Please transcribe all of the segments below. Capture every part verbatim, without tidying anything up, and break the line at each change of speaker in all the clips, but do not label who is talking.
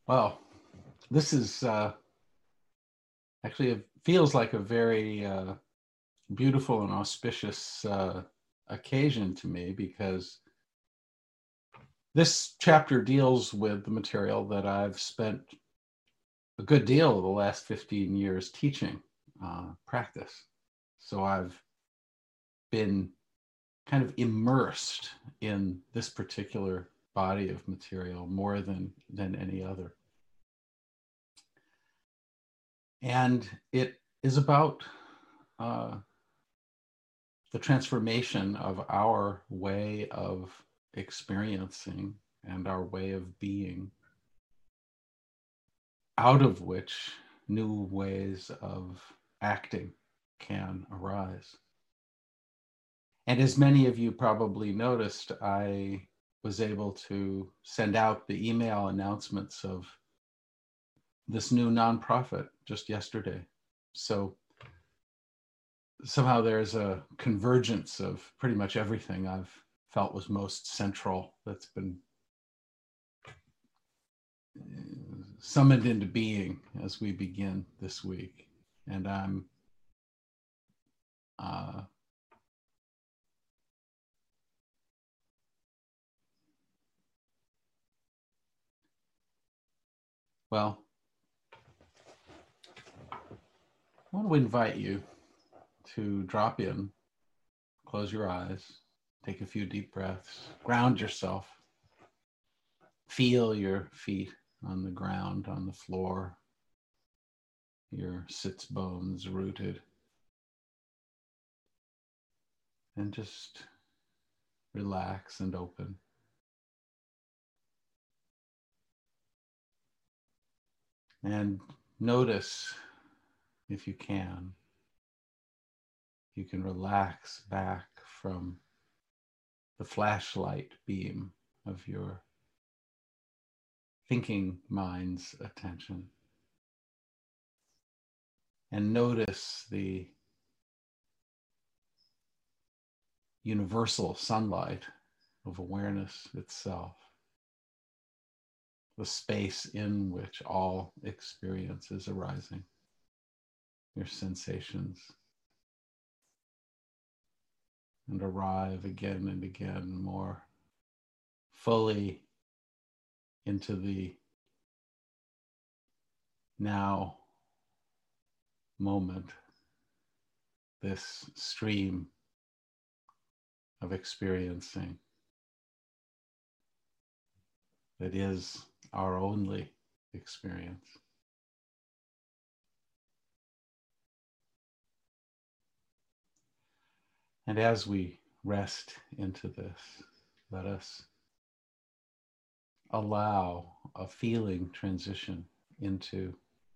Well, this is uh, actually it feels like a very uh, beautiful and auspicious uh, occasion to me because this chapter deals with the material that I've spent a good deal of the last fifteen years teaching uh, practice. So I've been kind of immersed in this particular body of material more than than any other. And it is about uh, the transformation of our way of experiencing and our way of being, out of which new ways of acting can arise. And as many of you probably noticed, I was able to send out the email announcements of this new nonprofit just yesterday. So somehow there's a convergence of pretty much everything I've felt was most central that's been summoned into being as we begin this week. And I'm uh, well, I want to invite you to drop in, close your eyes, take a few deep breaths, ground yourself, feel your feet on the ground, on the floor, your sits bones rooted, and just relax and open. And notice, if you can, you can relax back from the flashlight beam of your thinking mind's attention. And notice the universal sunlight of awareness itself, the space in which all experience is arising, your sensations, and arrive again and again more fully into the now moment, this stream of experiencing that is our only experience. And as we rest into this, let us allow a feeling transition into,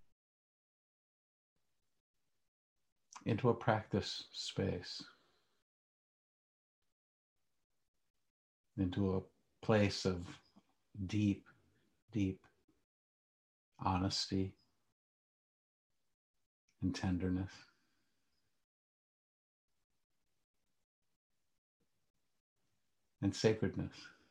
into a practice space, into a place of deep, deep honesty and tenderness. And sacredness.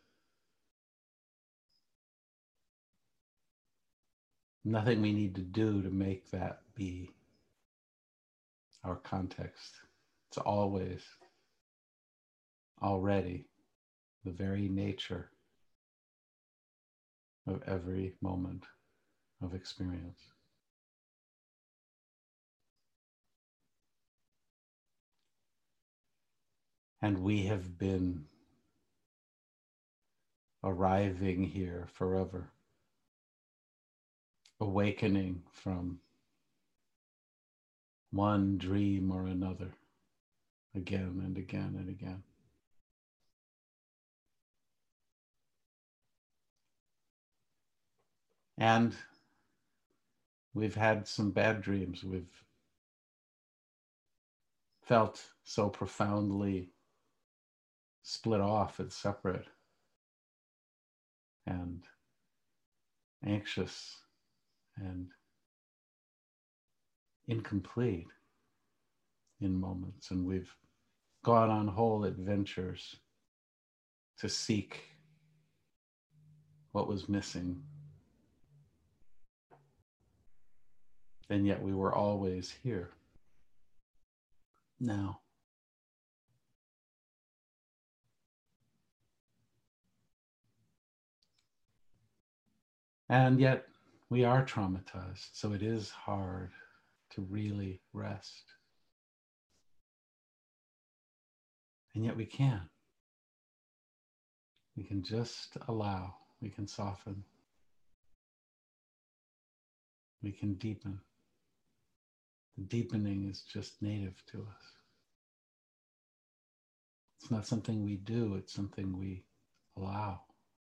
Nothing we need to do to make that be our context. It's always, already, the very nature of every moment of experience. And we have been arriving here forever, awakening from one dream or another, again and again and again. And we've had some bad dreams. We've felt so profoundly split off and separate and anxious and incomplete in moments. And we've gone on whole adventures to seek what was missing, and yet we were always here. Now, and yet we are traumatized, so it is hard to really rest. And yet we can. We can just allow, we can soften, we can deepen. The deepening is just native to us. It's not something we do, it's something we allow.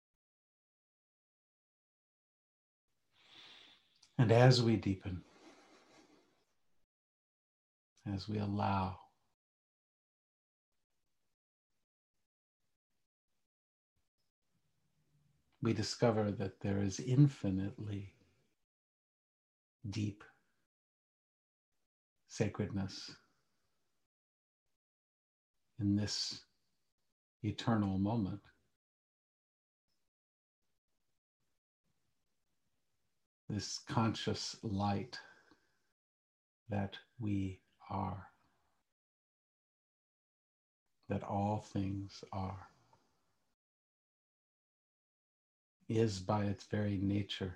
And as we deepen, as we allow, we discover that there is infinitely deep sacredness in this eternal moment. This conscious light that we are, that all things are, is by its very nature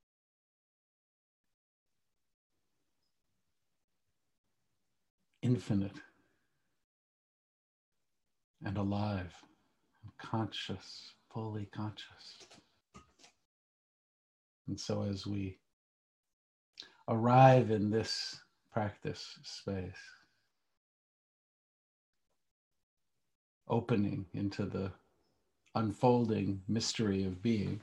infinite and alive and conscious, fully conscious. And so as we arrive in this practice space, opening into the unfolding mystery of being,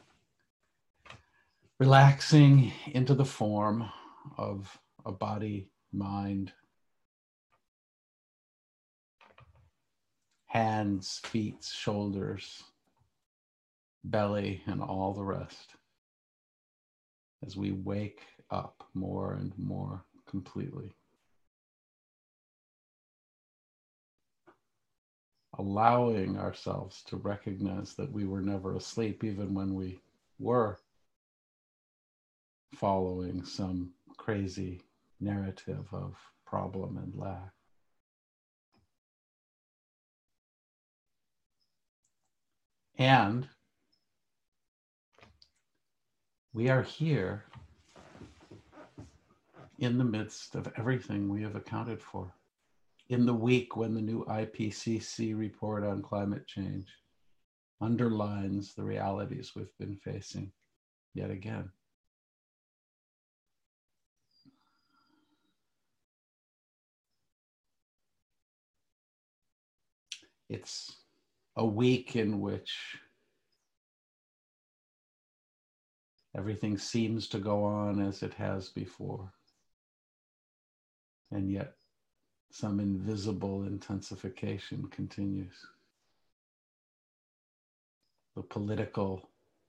relaxing into the form of a body, mind, hands, feet, shoulders, belly, and all the rest, as we wake up more and more completely. Allowing ourselves to recognize that we were never asleep, even when we were following some crazy narrative of problem and lack. And we are here in the midst of everything we have accounted for. In the week when the new I P C C report on climate change underlines the realities we've been facing yet again. It's a week in which everything seems to go on as it has before, and yet some invisible intensification continues. The political,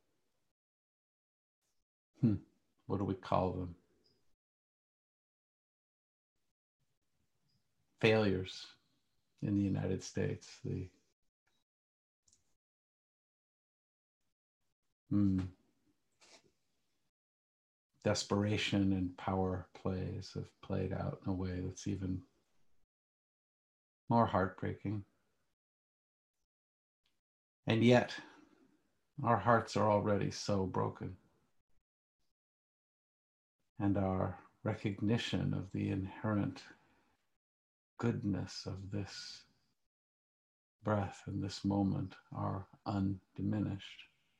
hmm, what do we call them? Failures in the United States, the hmm, desperation and power plays have played out in a way that's even more heartbreaking. And yet, our hearts are already so broken. And our recognition of the inherent goodness of this breath and this moment are undiminished.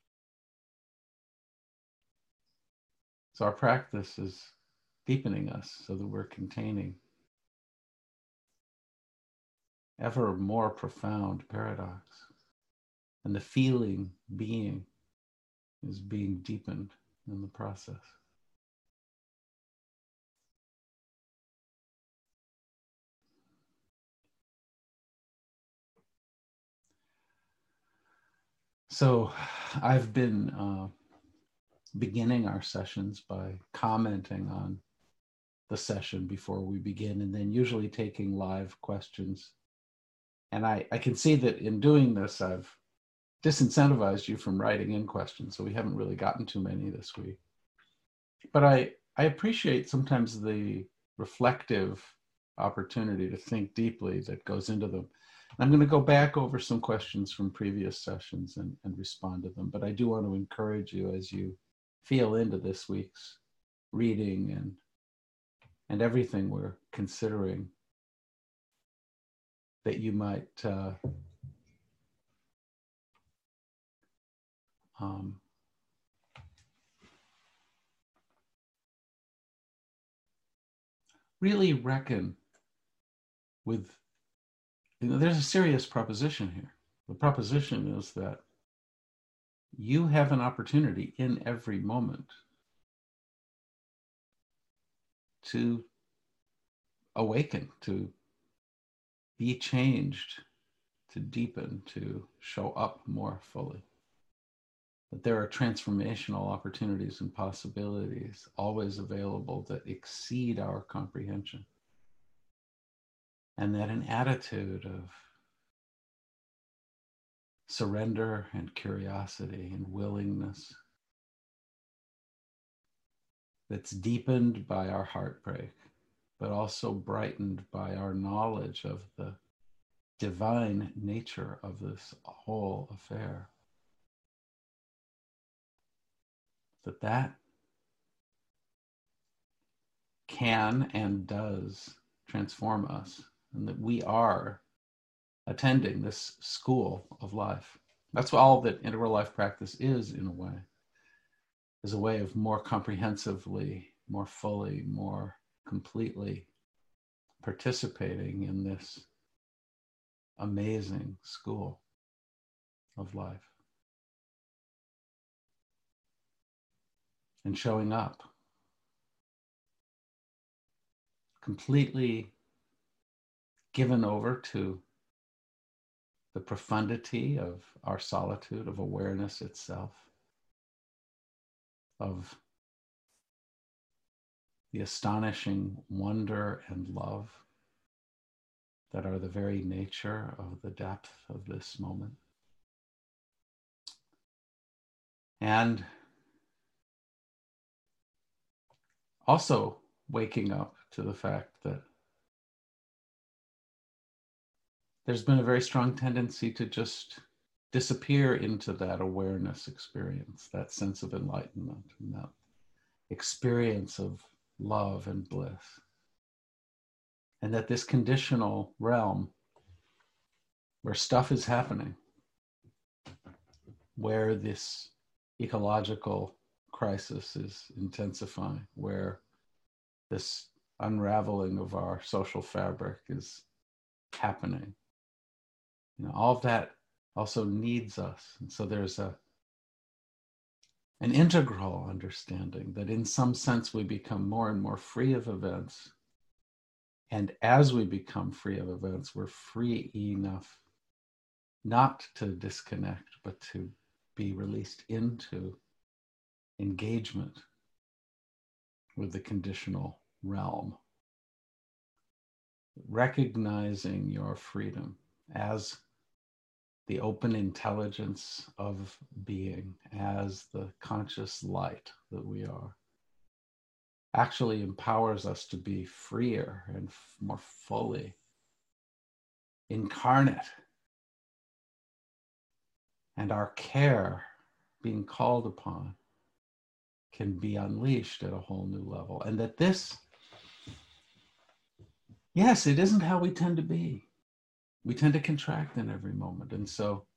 So our practice is deepening us so that we're containing ever more profound paradox. And the feeling being is being deepened in the process. So I've been uh, beginning our sessions by commenting on the session before we begin, and then usually taking live questions. And I, I can see that in doing this, I've disincentivized you from writing in questions, so we haven't really gotten too many this week. But I, I appreciate sometimes the reflective opportunity to think deeply that goes into them. I'm going to go back over some questions from previous sessions and, and respond to them, but I do want to encourage you as you feel into this week's reading and, and everything we're considering, that you might uh, um, really reckon with, you know, there's a serious proposition here. The proposition is that you have an opportunity in every moment to awaken, to be changed, to deepen, to show up more fully. That there are transformational opportunities and possibilities always available that exceed our comprehension. And that an attitude of surrender and curiosity and willingness that's deepened by our heartbreak, but also brightened by our knowledge of the divine nature of this whole affair, that that can and does transform us, and that we are attending this school of life. That's all that integral life practice is, in a way, is a way of more comprehensively, more fully, more completely participating in this amazing school of life and showing up completely given over to the profundity of our solitude, of awareness itself, of the astonishing wonder and love that are the very nature of the depth of this moment. And also waking up to the fact that there's been a very strong tendency to just disappear into that awareness experience, that sense of enlightenment, and that experience of love and bliss. And that this conditional realm where stuff is happening, where this ecological crisis is intensifying, where this unraveling of our social fabric is happening, you know, all of that also needs us. And so there's a an integral understanding that in some sense we become more and more free of events. And as we become free of events, we're free enough not to disconnect, but to be released into engagement with the conditional realm. Recognizing your freedom as the open intelligence of being, as the conscious light that we are, actually empowers us to be freer and f- more fully incarnate. And our care being called upon can be unleashed at a whole new level. And that this, yes, it isn't how we tend to be. We tend to contract in every moment. And so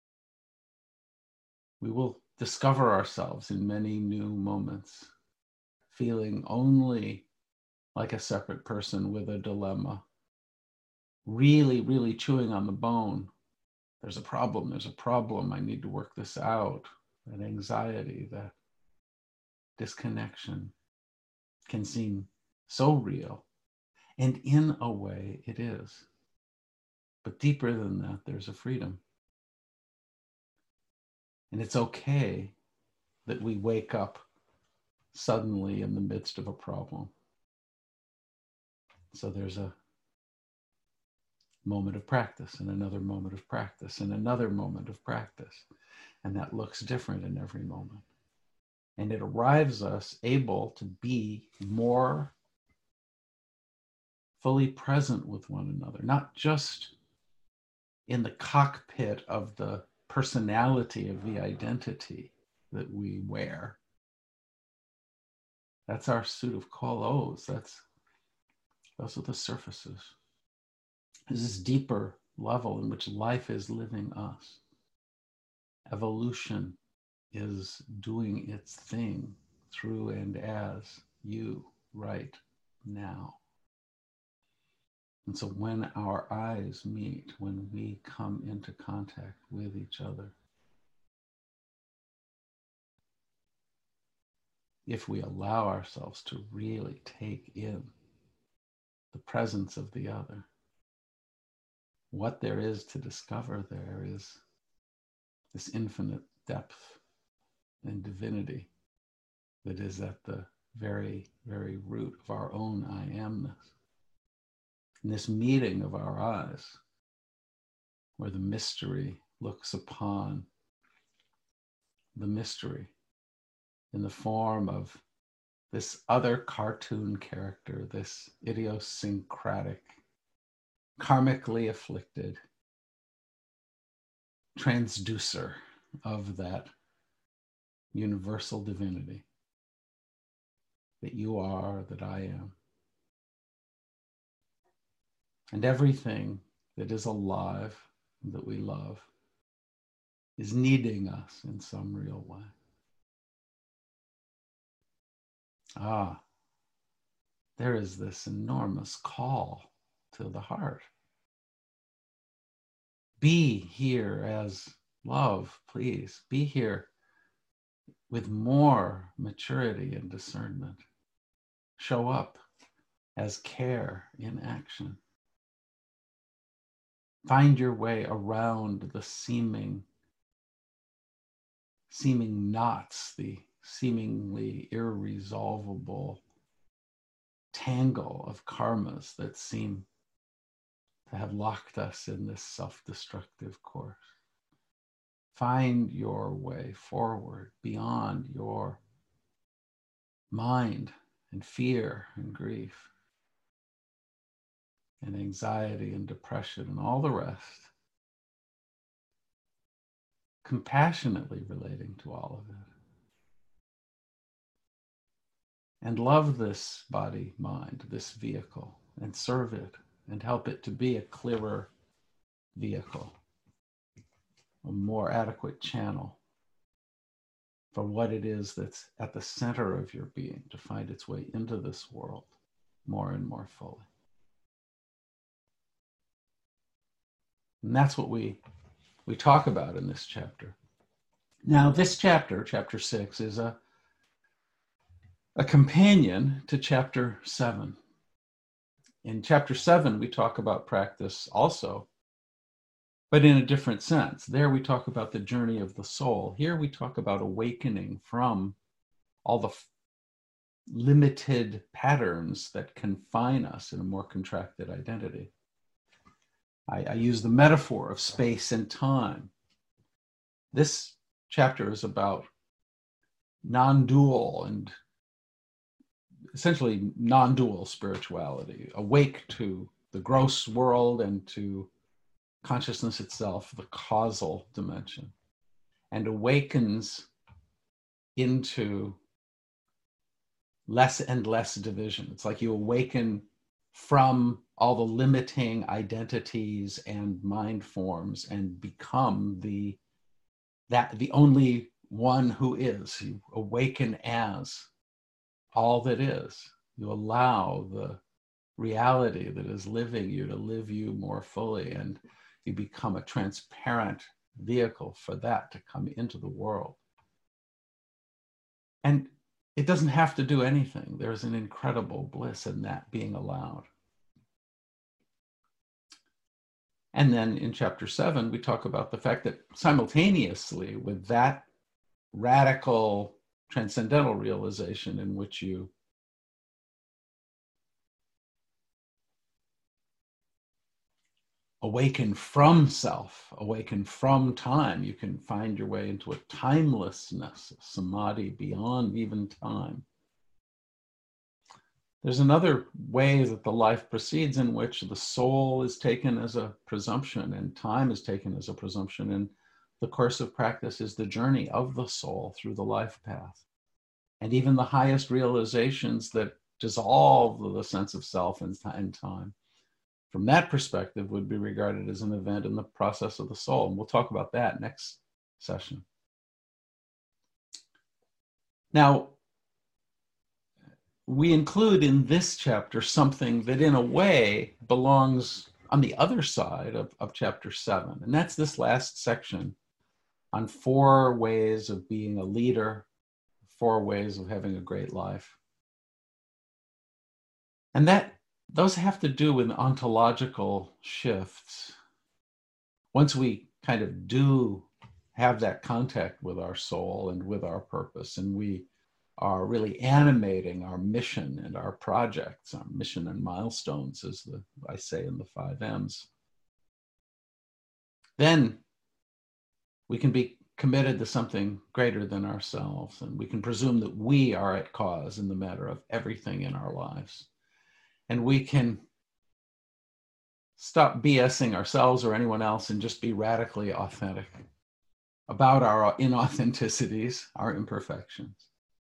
we will discover ourselves in many new moments, feeling only like a separate person with a dilemma, really, really chewing on the bone. There's a problem, there's a problem, I need to work this out. That anxiety, that disconnection can seem so real. And in a way, it is. But deeper than that, there's a freedom. And it's okay that we wake up suddenly in the midst of a problem. So there's a moment of practice and another moment of practice and another moment of practice. And that looks different in every moment. And it arrives us able to be more fully present with one another, not just in the cockpit of the personality of the identity that we wear. That's our suit of clothes. That's those are the surfaces. There's this deeper level in which life is living us. Evolution is doing its thing through and as you right now. And so when our eyes meet, when we come into contact with each other, if we allow ourselves to really take in the presence of the other, what there is to discover there is this infinite depth and divinity that is at the very, very root of our own I amness. And this meeting of our eyes, where the mystery looks upon the mystery in the form of this other cartoon character, this idiosyncratic, karmically afflicted transducer of that universal divinity that you are, that I am. And everything that is alive, that we love, is needing us in some real way. Ah, there is this enormous call to the heart. Be here as love, please. Be here with more maturity and discernment. Show up as care in action. Find your way around the seeming, seeming knots, the seemingly irresolvable tangle of karmas that seem to have locked us in this self-destructive course. Find your way forward beyond your mind and fear and grief and anxiety and depression and all the rest, compassionately relating to all of it. And love this body, mind, this vehicle, and serve it and help it to be a clearer vehicle, a more adequate channel for what it is that's at the center of your being to find its way into this world more and more fully. And that's what we, we talk about in this chapter. Now, this chapter, chapter six, is a, a companion to chapter seven. In chapter seven, we talk about practice also, but in a different sense. There we talk about the journey of the soul. Here we talk about awakening from all the f- limited patterns that confine us in a more contracted identity. I, I use the metaphor of space and time. This chapter is about non-dual and essentially non-dual spirituality, awake to the gross world and to consciousness itself, the causal dimension, and awakens into less and less division. It's like you awaken from all the limiting identities and mind forms and become the that the only one who is. You awaken as all that is. You allow the reality that is living you to live you more fully, and you become a transparent vehicle for that to come into the world. And it doesn't have to do anything. There's an incredible bliss in that being allowed. And then in chapter seven, we talk about the fact that simultaneously with that radical transcendental realization in which you awaken from self, awaken from time. You can find your way into a timelessness, a samadhi beyond even time. There's another way that the life proceeds in which the soul is taken as a presumption and time is taken as a presumption. And the course of practice is the journey of the soul through the life path. And even the highest realizations that dissolve the sense of self in time, from that perspective, would be regarded as an event in the process of the soul. And we'll talk about that next session. Now, we include in this chapter something that in a way belongs on the other side of, of chapter seven. And that's this last section on four ways of being a leader, four ways of having a great life. And that those have to do with ontological shifts. Once we kind of do have that contact with our soul and with our purpose, and we are really animating our mission and our projects, our mission and milestones, as the, I say in the five M's, then we can be committed to something greater than ourselves, and we can presume that we are at cause in the matter of everything in our lives. And we can stop BSing ourselves or anyone else and just be radically authentic about our inauthenticities, our imperfections.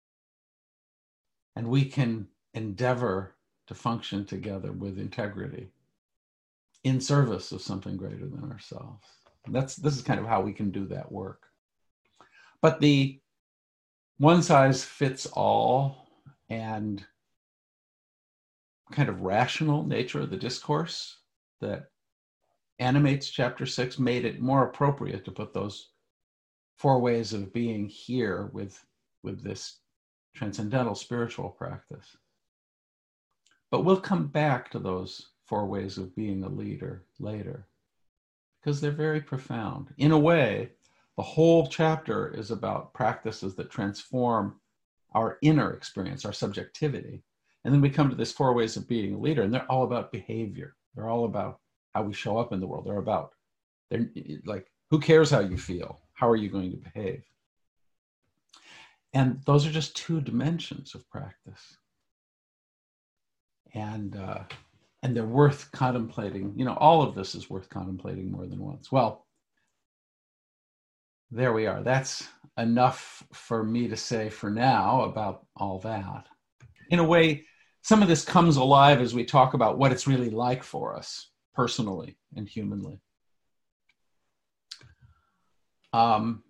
And we can endeavor to function together with integrity in service of something greater than ourselves. And that's, this is kind of how we can do that work. But the one size fits all and kind of rational nature of the discourse that animates chapter six made it more appropriate to put those four ways of being here with, with this transcendental spiritual practice. But we'll come back to those four ways of being a leader later, because they're very profound. In a way, the whole chapter is about practices that transform our inner experience, our subjectivity. And then we come to this four ways of being a leader, and they're all about behavior. They're all about how we show up in the world. They're about, they're like, who cares how you feel? How are you going to behave? And those are just two dimensions of practice. And, uh, and they're worth contemplating. You know, all of this is worth contemplating more than once. Well, there we are. That's enough for me to say for now about all that. In a way, some of this comes alive as we talk about what it's really like for us personally and humanly. Um,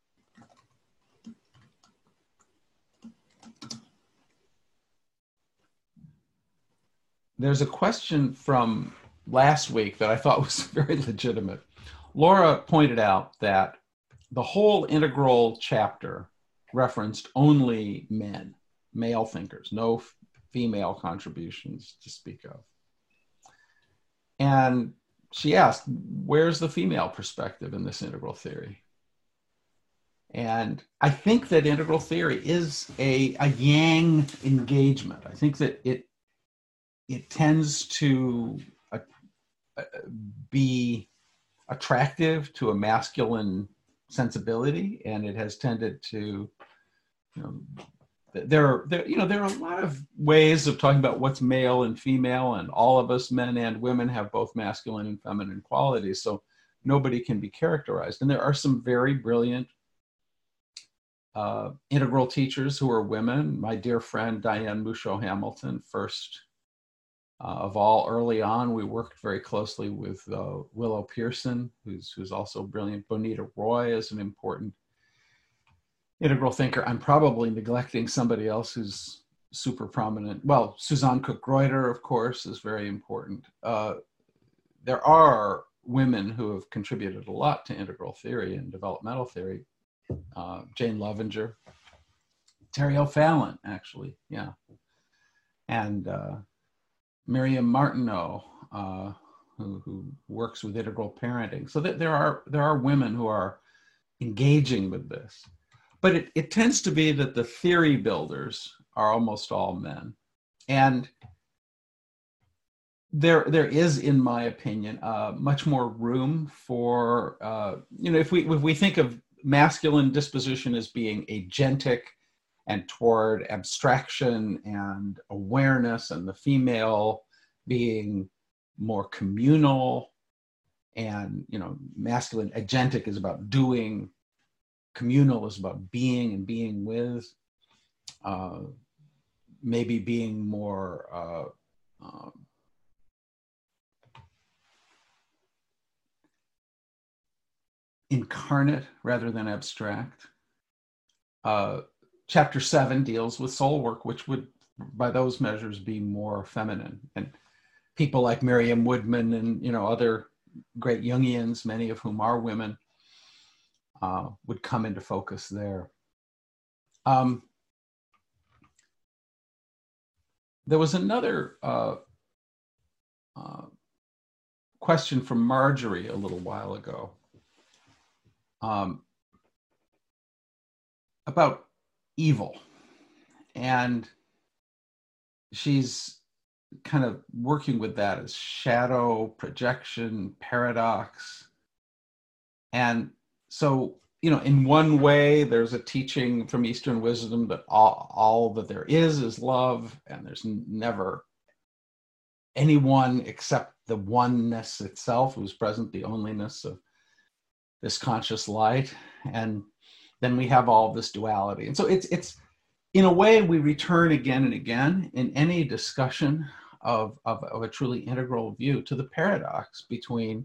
there's a question from last week that I thought was very legitimate. Laura pointed out that the whole integral chapter referenced only men, male thinkers, no f- female contributions to speak of. And she asked, where's the female perspective in this integral theory? And I think that integral theory is a, a yang engagement. I think that it, it tends to uh, uh, be attractive to a masculine sensibility, and it has tended to, you know, there are, there, you know, there are a lot of ways of talking about what's male and female, and all of us, men and women, have both masculine and feminine qualities, so nobody can be characterized. And there are some very brilliant uh, integral teachers who are women. My dear friend Diane Musho Hamilton, first uh, of all, early on, we worked very closely with uh, Willow Pearson, who's, who's also brilliant. Bonita Roy is an important integral thinker. I'm probably neglecting somebody else who's super prominent. Well, Suzanne Cook-Greuter, of course, is very important. Uh, there are women who have contributed a lot to integral theory and developmental theory. Uh, Jane Lovinger, Terry O'Fallon, actually, yeah. And uh, Miriam Martineau, uh, who, who works with integral parenting. So that there are, there are women who are engaging with this. But it, it tends to be that the theory builders are almost all men. And there there is, in my opinion, uh, much more room for, uh, you know, if we if we think of masculine disposition as being agentic and toward abstraction and awareness, and the female being more communal, and, you know, masculine agentic is about doing, communal is about being and being with, uh, maybe being more uh, um, incarnate rather than abstract. Uh, chapter seven deals with soul work, which would, by those measures, be more feminine. And people like Miriam Woodman and, you know, other great Jungians, many of whom are women, uh, would come into focus there. Um, there was another uh, uh, question from Marjorie a little while ago. Um, about evil. And she's kind of working with that as shadow, projection, paradox. And so, you know, in one way, there's a teaching from Eastern wisdom that all, all that there is is love, and there's never anyone except the oneness itself who's present, the onlyness of this conscious light. And then we have all this duality. And so it's, it's in a way, we return again and again in any discussion of, of, of a truly integral view to the paradox between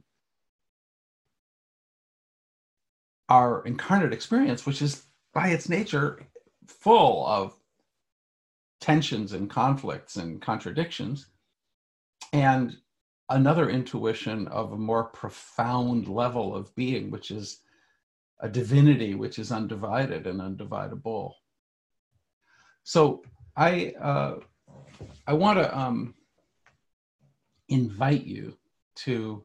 our incarnate experience, which is by its nature full of tensions and conflicts and contradictions, and another intuition of a more profound level of being, which is a divinity which is undivided and undividable. So I uh, I want to um, invite you to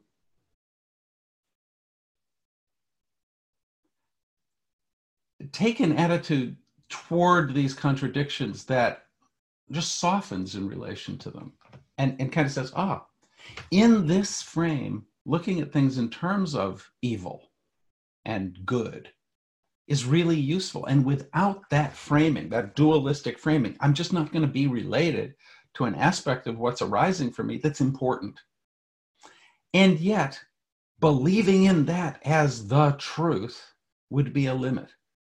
take an attitude toward these contradictions that just softens in relation to them, and, and kind of says, ah, in this frame, looking at things in terms of evil and good is really useful. And without that framing, that dualistic framing, I'm just not going to be related to an aspect of what's arising for me that's important. And yet, believing in that as the truth would be a limit.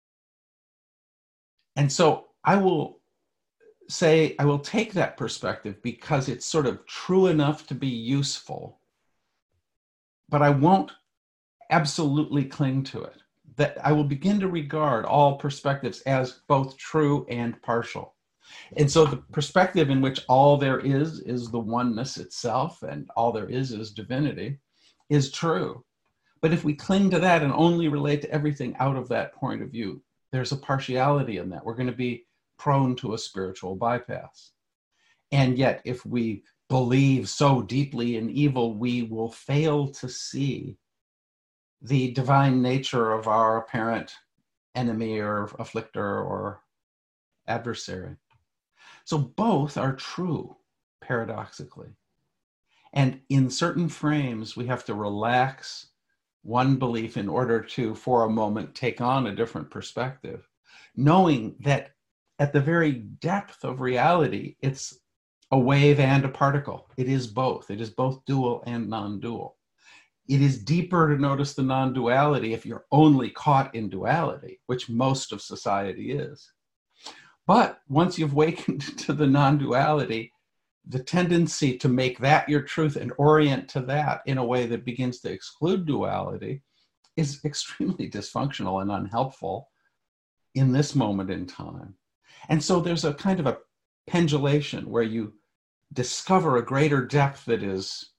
And so I will say, I will take that perspective because it's sort of true enough to be useful, but I won't absolutely cling to it. That I will begin to regard all perspectives as both true and partial. And so the perspective in which all there is is the oneness itself, and all there is is divinity, is true. But if we cling to that and only relate to everything out of that point of view, there's a partiality in that. We're going to be prone to a spiritual bypass. And yet, if we believe so deeply in evil, we will fail to see the divine nature of our apparent enemy or afflictor or adversary. So both are true, paradoxically. And in certain frames, we have to relax one belief in order to, for a moment, take on a different perspective, knowing that at the very depth of reality, it's a wave and a particle. It is both. It is both dual and non-dual. It is deeper to notice the non-duality if you're only caught in duality, which most of society is. But once you've wakened to the non-duality, the tendency to make that your truth and orient to that in a way that begins to exclude duality is extremely dysfunctional and unhelpful in this moment in time. And so there's a kind of a pendulation where you discover a greater depth that is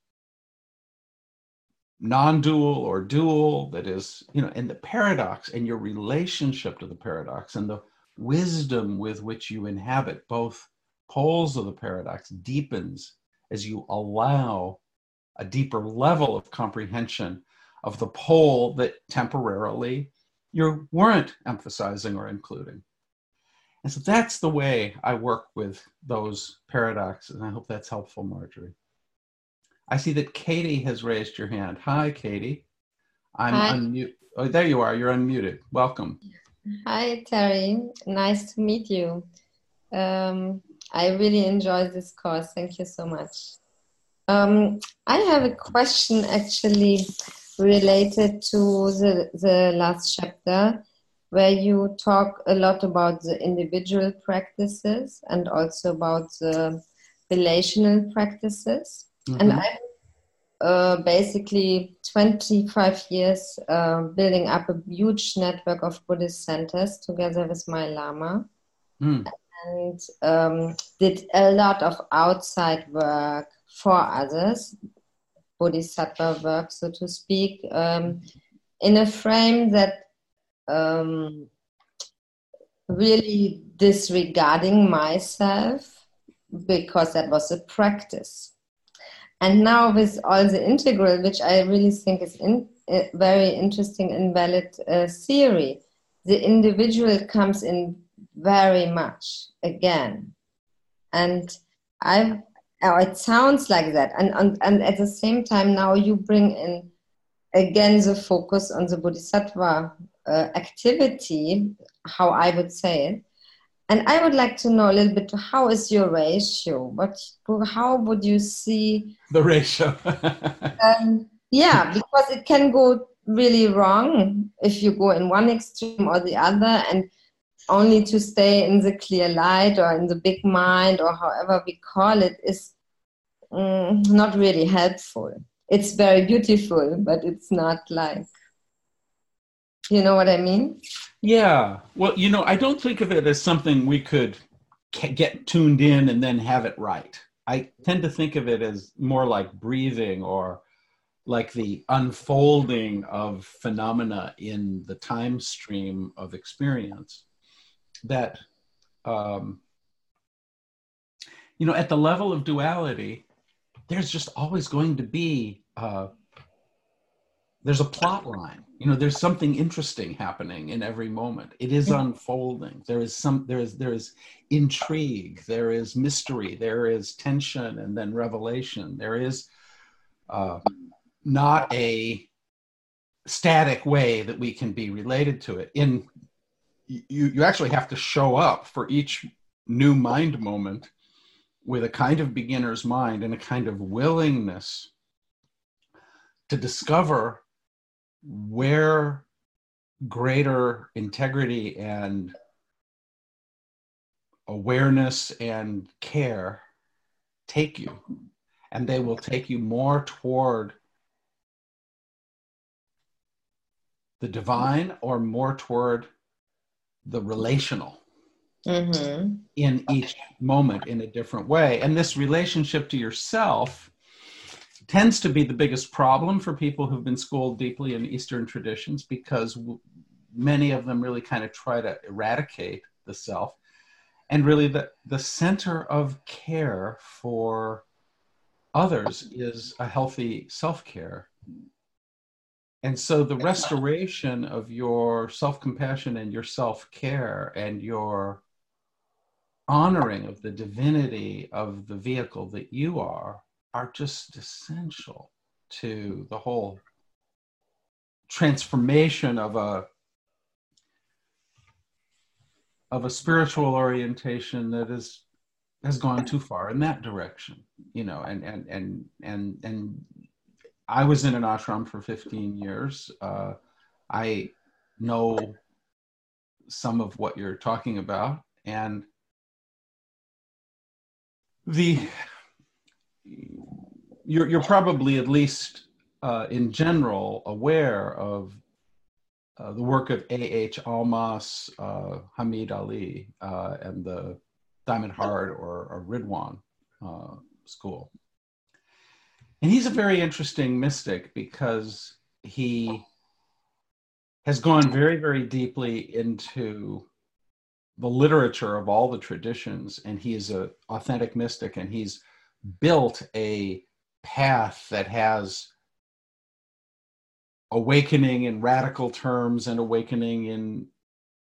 non-dual or dual, that is, you know, and the paradox and your relationship to the paradox and the wisdom with which you inhabit both poles of the paradox deepens as you allow a deeper level of comprehension of the pole that temporarily you weren't emphasizing or including. And so that's the way I work with those paradoxes, and I hope that's helpful, Marjorie. I see that Katie has raised your hand. Hi, Katie. I'm
Hi.
unmute. Oh, there you are. You're unmuted. Welcome.
Hi, Terry. Nice to meet you. Um, I really enjoyed this course. Thank you so much. Um, I have a question actually related to the, the last chapter where you talk a lot about the individual practices and also about the relational practices.
Mm-hmm.
And I uh, basically twenty-five years uh, building up a huge network of Buddhist centers together with my Lama,
Mm.
and um, did a lot of outside work for others, Bodhisattva work, so to speak, um, in a frame that um, really disregarding myself because that was a practice. And now with all the integral, which I really think is in, uh, very interesting and valid uh, theory, the individual comes in very much again. And I, oh, it sounds like that. And, and, and at the same time, now you bring in again the focus on the Bodhisattva uh, activity, how I would say it. And I would like to know a little bit, how is your ratio? What, how would you see
The ratio.
um, yeah, because it can go really wrong if you go in one extreme or the other, and only to stay in the clear light or in the big mind or however we call it is mm, not really helpful. It's very beautiful, but it's not like, you know what I mean?
Yeah. Well, you know, I don't think of it as something we could get tuned in and then have it right. I tend to think of it as more like breathing, or like the unfolding of phenomena in the time stream of experience. That, um, you know, at the level of duality, there's just always going to be uh, there's a plot line. You know, there's something interesting happening in every moment. It is unfolding. There is some, there is, there is intrigue, there is mystery, there is tension, and then revelation. There is uh, not a static way that we can be related to it. In you, you actually have to show up for each new mind moment with a kind of beginner's mind and a kind of willingness to discover where greater integrity and awareness and care take you. And they will take you more toward the divine or more toward the relational. Mm-hmm. In each moment in a different way. And this relationship to yourself tends to be the biggest problem for people who've been schooled deeply in Eastern traditions, because w- many of them really kind of try to eradicate the self. And really the, the center of care for others is a healthy self-care. And so the restoration of your self-compassion and your self-care and your honoring of the divinity of the vehicle that you are, are just essential to the whole transformation of a of a spiritual orientation that is has gone too far in that direction, you know. And and and and and I was in an ashram for fifteen years. Uh, I know some of what you're talking about, and the you're you're probably at least uh, in general aware of uh, the work of A H Almas, uh, Hamid Ali, uh, and the Diamond Heart or, or Ridwan uh, school. And he's a very interesting mystic because he has gone very, very deeply into the literature of all the traditions, and he is an authentic mystic, and he's built a path that has awakening in radical terms and awakening in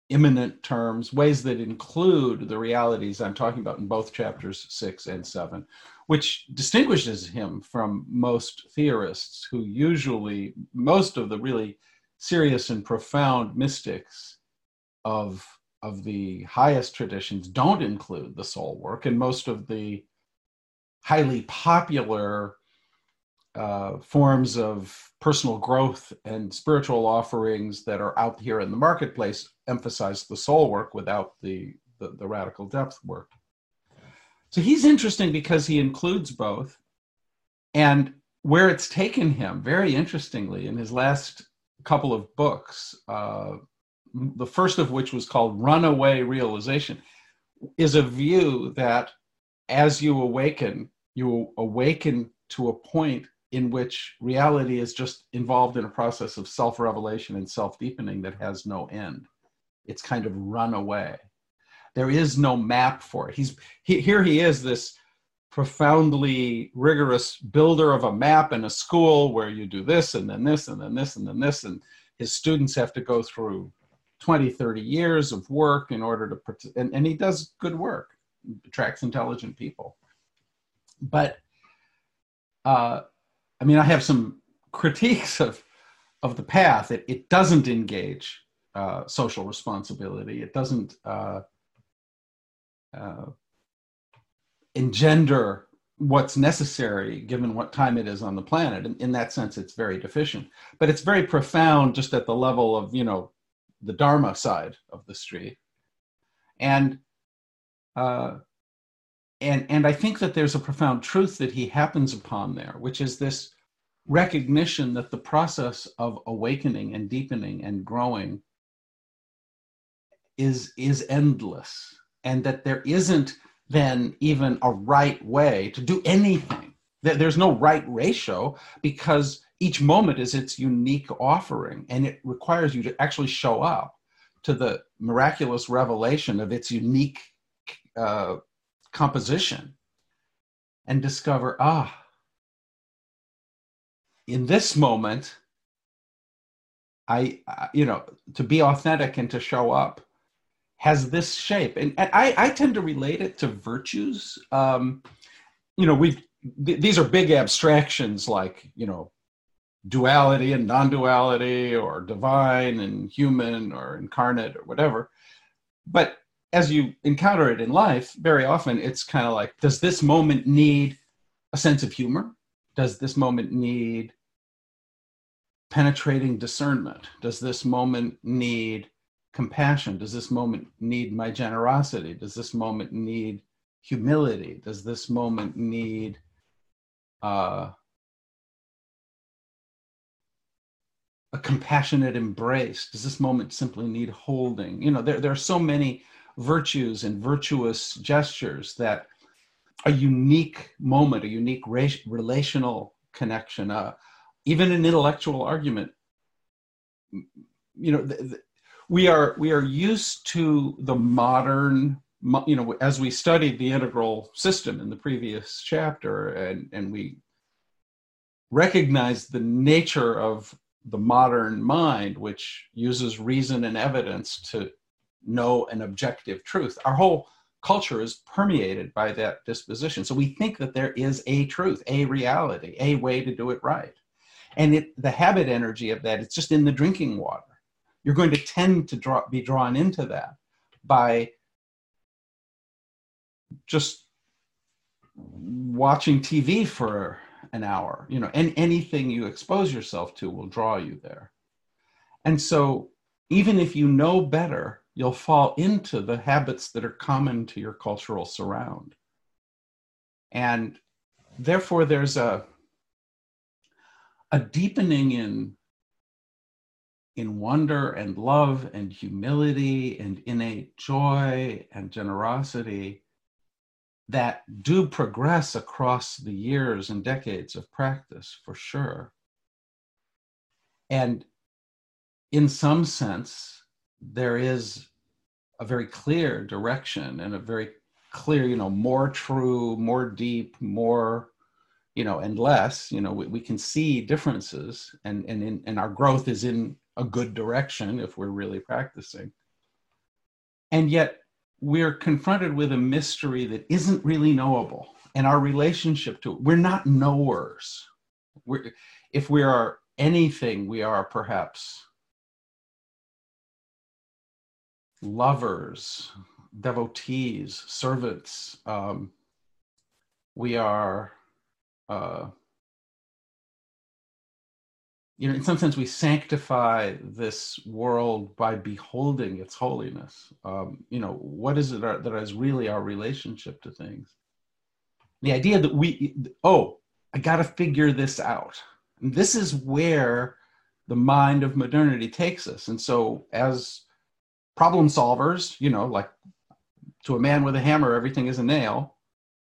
immanent terms, ways that include the realities I'm talking about in both chapters six and seven, which distinguishes him from most theorists who usually, most of the really serious and profound mystics of, of the highest traditions don't include the soul work, and most of the highly popular uh, forms of personal growth and spiritual offerings that are out here in the marketplace emphasize the soul work without the, the, the radical depth work. So he's interesting because he includes both. And where it's taken him, very interestingly, in his last couple of books, uh, the first of which was called Runaway Realization, is a view that as you awaken, you awaken to a point in which reality is just involved in a process of self-revelation and self-deepening that has no end. It's kind of run away. There is no map for it. He's he, here he is, this profoundly rigorous builder of a map in a school where you do this and then this and then this and then this, and his students have to go through twenty, thirty years of work in order to, and, and he does good work, attracts intelligent people. But uh, I mean, I have some critiques of, of the path. It, it doesn't engage uh, social responsibility. It doesn't uh, uh, engender what's necessary given what time it is on the planet. In, in that sense, it's very deficient. But it's very profound just at the level of, you know, the Dharma side of the street. And uh, And, and I think that there's a profound truth that he happens upon there, which is this recognition that the process of awakening and deepening and growing is, is endless, and that there isn't then even a right way to do anything. There's no right ratio, because each moment is its unique offering, and it requires you to actually show up to the miraculous revelation of its unique uh, composition and discover, ah, in this moment, I, you know, to be authentic and to show up has this shape. And, and I, I tend to relate it to virtues. Um, you know, we've, th- these are big abstractions like, you know, duality and non-duality, or divine and human, or incarnate, or whatever. But as you encounter it in life, very often it's kind of like, does this moment need a sense of humor? Does this moment need penetrating discernment? Does this moment need compassion? Does this moment need my generosity? Does this moment need humility? Does this moment need uh, a compassionate embrace? Does this moment simply need holding? You know, there, there are so many virtues and virtuous gestures that a unique moment, a unique ra- relational connection, uh, even an intellectual argument. You know, th- th- we are we are used to the modern, you know, as we studied the integral system in the previous chapter, and, and we recognized the nature of the modern mind, which uses reason and evidence to know an objective truth. Our whole culture is permeated by that disposition. So we think that there is a truth, a reality, a way to do it right. And it, the habit energy of that, it's just in the drinking water. You're going to tend to draw, be drawn into that by just watching T V for an hour. You know, and anything you expose yourself to will draw you there. And so even if you know better, you'll fall into the habits that are common to your cultural surround. And therefore, there's a, a deepening in, in wonder and love and humility and innate joy and generosity that do progress across the years and decades of practice, for sure. And in some sense, there is a very clear direction and a very clear, you know, more true, more deep, more, you know, and less, you know, we, we can see differences, and, and, in, and our growth is in a good direction if we're really practicing. And yet we're confronted with a mystery that isn't really knowable. And our relationship to it, we're not knowers. We're, if we are anything, we are perhaps lovers, devotees, servants. Um, we are, uh, you know, in some sense, we sanctify this world by beholding its holiness. Um, you know, what is it that is really our relationship to things? The idea that we, oh, I got to figure this out. And this is where the mind of modernity takes us. And so as problem solvers, you know, like to a man with a hammer, everything is a nail.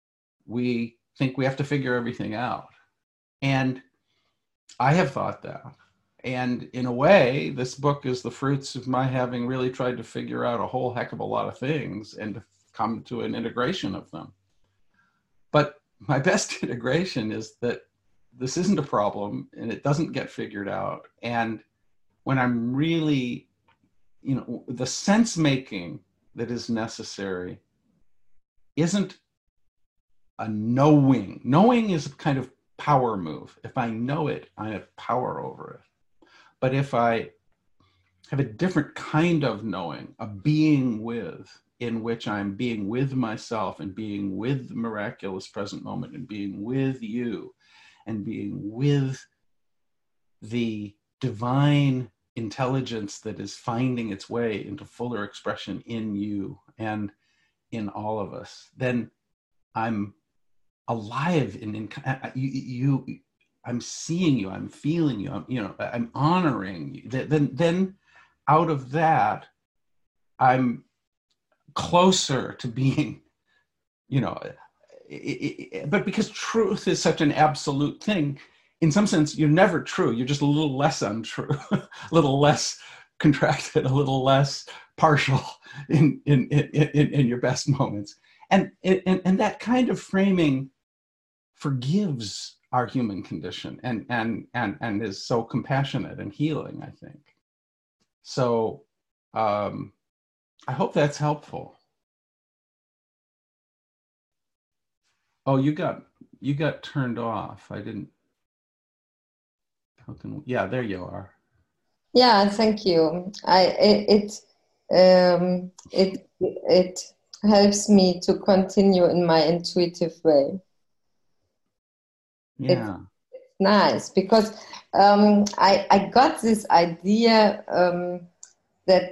We think we have to figure everything out. And I have thought that. And in a way, this book is the fruits of my having really tried to figure out a whole heck of a lot of things and to come to an integration of them. But my best integration is that this isn't a problem and it doesn't get figured out. And when I'm really, you know, the sense making that is necessary isn't a knowing. Knowing is a kind of power move. If I know it, I have power over it. But if I have a different kind of knowing, a being with, in which I'm being with myself and being with the miraculous present moment and being with you and being with the divine intelligence that is finding its way into fuller expression in you and in all of us, then I'm alive and in, you, you, I'm seeing you, I'm feeling you, I'm, you know, I'm honoring you. Then, then out of that, I'm closer to being, you know, it, it, but because truth is such an absolute thing, in some sense, you're never true. You're just a little less untrue, a little less contracted, a little less partial in in in, in, in your best moments. And, and and that kind of framing forgives our human condition and and and and is so compassionate and healing, I think. So um, I hope that's helpful. Oh, you got you got turned off. I didn't. How can, yeah, there you are.
Yeah, thank you. I it it um, it it helps me to continue in my intuitive way.
Yeah,
it's, it's nice because um, I I got this idea um, that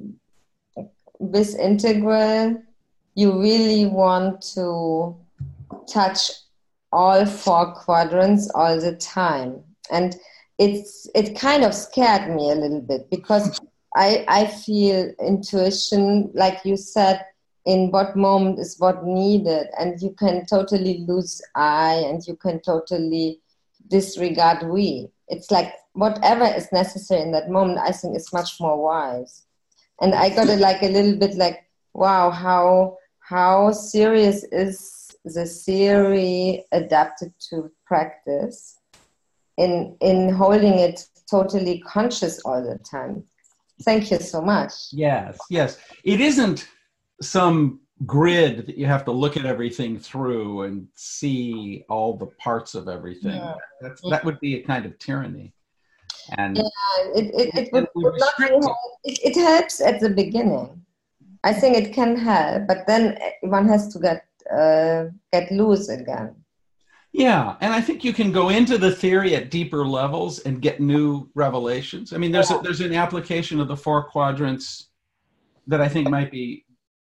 with integral you really want to touch all four quadrants all the time, and it's it kind of scared me a little bit because I I feel intuition, like you said, in what moment is what needed, and you can totally lose I and you can totally disregard we. It's like whatever is necessary in that moment, I think is much more wise. And I got it like a little bit like, wow, how how serious is the theory adapted to practice in in holding it totally conscious all the time. Thank you so much.
Yes, yes. It isn't some grid that you have to look at everything through and see all the parts of everything. Yeah. That's, that would be a kind of tyranny. And
yeah, it, it, it, would, would not really, it, it helps at the beginning. I think it can help, but then one has to get uh, get loose again.
Yeah, and I think you can go into the theory at deeper levels and get new revelations. I mean, there's yeah. a, there's an application of the four quadrants that I think might be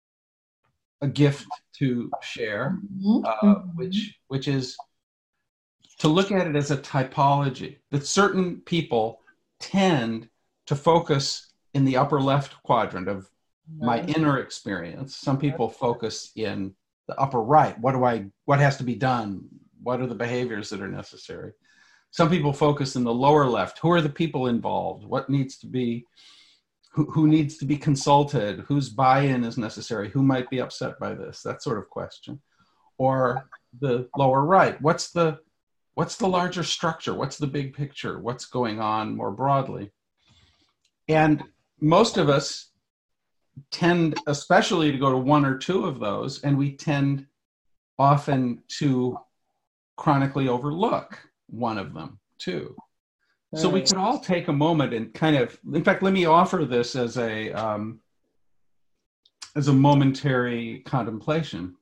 a gift to share, mm-hmm. uh, which which is to look at it as a typology, that certain people tend to focus in the upper left quadrant of my inner experience. Some people focus in the upper right. What do I, what has to be done? What are the behaviors that are necessary? Some people focus in the lower left. Who are the people involved? What needs to be, who, who needs to be consulted? Whose buy-in is necessary? Who might be upset by this? That sort of question. Or the lower right. What's the, what's the larger structure? What's the big picture? What's going on more broadly? And most of us tend especially to go to one or two of those, and we tend often to chronically overlook one of them too. So we could all take a moment and kind of, in fact, let me offer this as a um, as a momentary contemplation.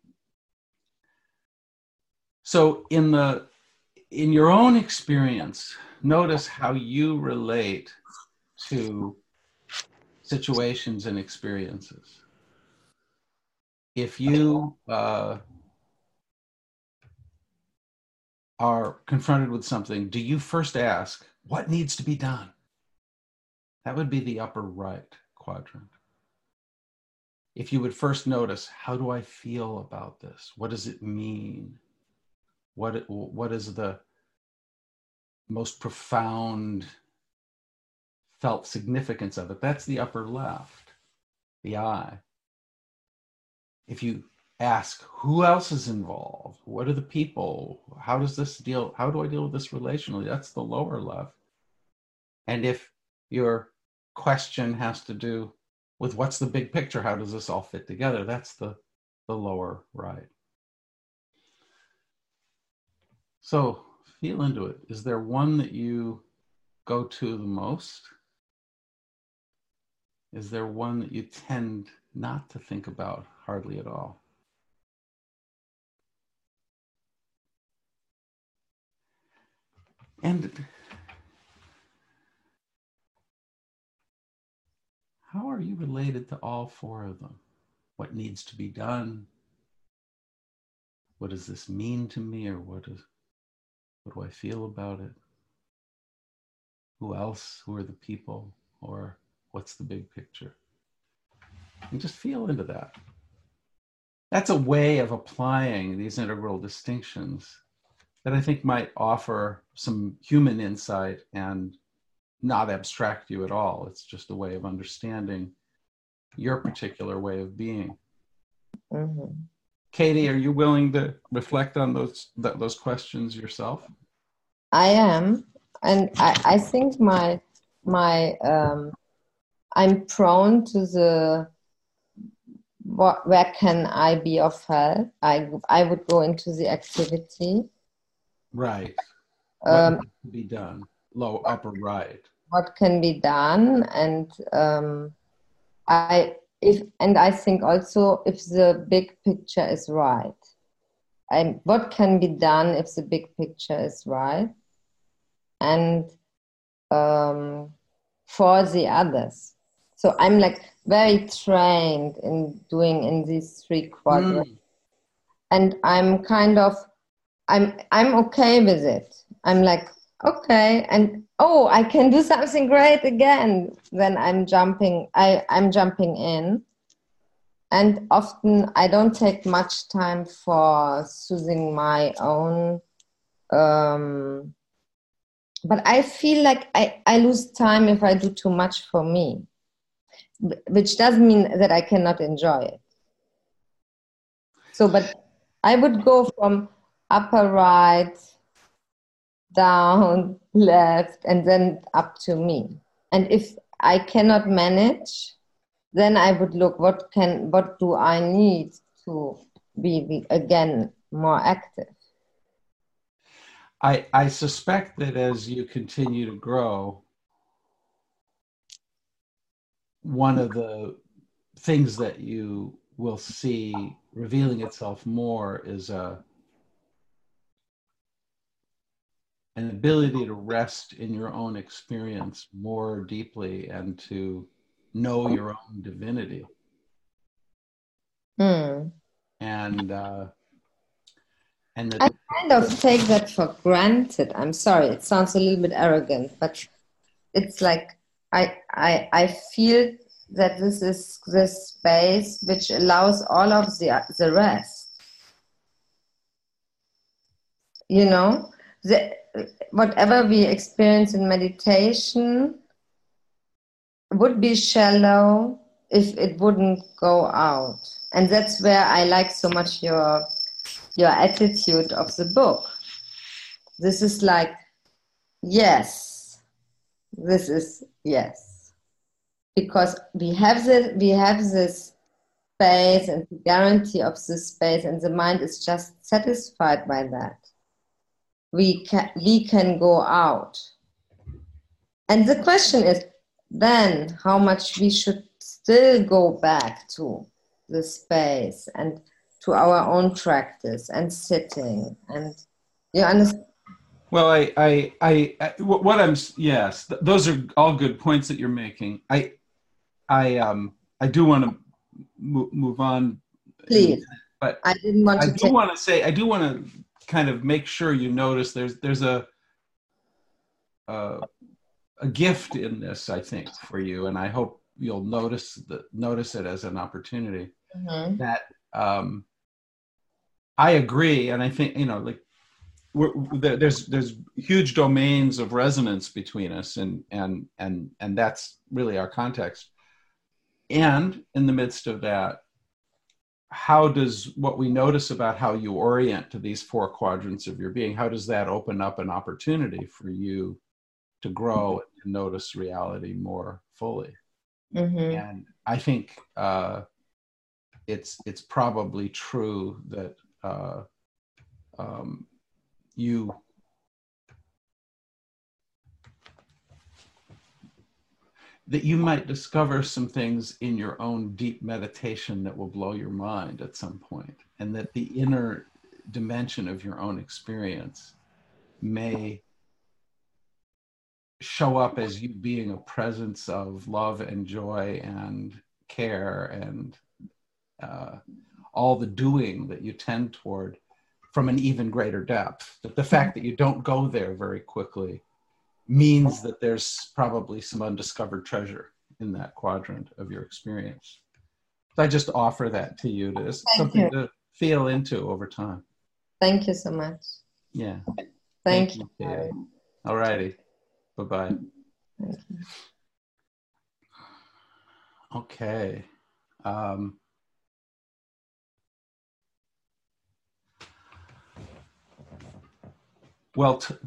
So in the in your own experience, notice how you relate to situations and experiences. If you uh, are confronted with something, do you first ask, what needs to be done? That would be the upper right quadrant. If you would first notice, how do I feel about this? What does it mean? What, what is the most profound felt significance of it? That's the upper left, the I. If you ask, who else is involved? What are the people? How does this deal? How do I deal with this relationally? That's the lower left. And if your question has to do with what's the big picture, how does this all fit together? That's the, the lower right. So feel into it. Is there one that you go to the most? Is there one that you tend not to think about hardly at all? And how are you related to all four of them? What needs to be done? What does this mean to me, or what is, what do I feel about it? Who else? Who are the people? Or what's the big picture? And just feel into that. That's a way of applying these integral distinctions that I think might offer some human insight and not abstract you at all. It's just a way of understanding your particular way of being.
Mm-hmm.
Katie, are you willing to reflect on those th- those questions yourself?
I am, and I, I think my my um, I'm prone to the what, where can I be of help? I I would go into the activity.
Right.
Um,
what can be done? Low, upper right.
What can be done, and um, I if and I think also if the big picture is right. And what can be done if the big picture is right, and um, for the others. So I'm like very trained in doing in these three quadrants, mm. and I'm kind of I'm I'm okay with it. I'm like, okay, and oh, I can do something great again. Then I'm jumping. I I'm jumping in. And often I don't take much time for soothing my own, um, but I feel like I, I lose time if I do too much for me, which doesn't mean that I cannot enjoy it. So, but I would go from upper right, down, left, and then up to me. And if I cannot manage, then I would look, what can, what do I need to be, be again more active?
I, I suspect that as you continue to grow, one of the things that you will see revealing itself more is a, an ability to rest in your own experience more deeply and to know your own divinity.
Mm.
And uh, and the,
I kind of take that for granted. I'm sorry, it sounds a little bit arrogant, but it's like I I I feel that this is this space which allows all of the the rest. You know, the, whatever we experience in meditation would be shallow if it wouldn't go out. And that's where I like so much your your attitude of the book. This is like, yes, this is yes. because we have the we have this space and the guarantee of this space, and the mind is just satisfied by that. We can we can go out. And the question is then how much we should still go back to the space and to our own practice and sitting. And you understand?
Well, I, I, I, I what I'm, yes, th- those are all good points that you're making. I, I, um, I do want to mo- move on.
Please.
But
I didn't want
I
to
do
take-
want to say, I do want to kind of make sure you notice there's, there's a, uh, a gift in this, I think, for you. And I hope you'll notice the, notice it as an opportunity. Mm-hmm. That, um, I agree. And I think, you know, like, We're, there's there's huge domains of resonance between us, and and and and that's really our context. And in the midst of that, how does what we notice about how you orient to these four quadrants of your being, how does that open up an opportunity for you to grow and to notice reality more fully? Mm-hmm. And I think uh, it's it's probably true that. Uh, um, You, that you might discover some things in your own deep meditation that will blow your mind at some point, and that the inner dimension of your own experience may show up as you being a presence of love and joy and care and uh, all the doing that you tend toward from an even greater depth. That the fact that you don't go there very quickly means that there's probably some undiscovered treasure in that quadrant of your experience. So I just offer that to you as something you. to feel into over time.
Thank you so much.
Yeah.
Thank, Thank
you, Katie. All righty. Bye-bye.
Thank you.
Okay. Um, Well, t-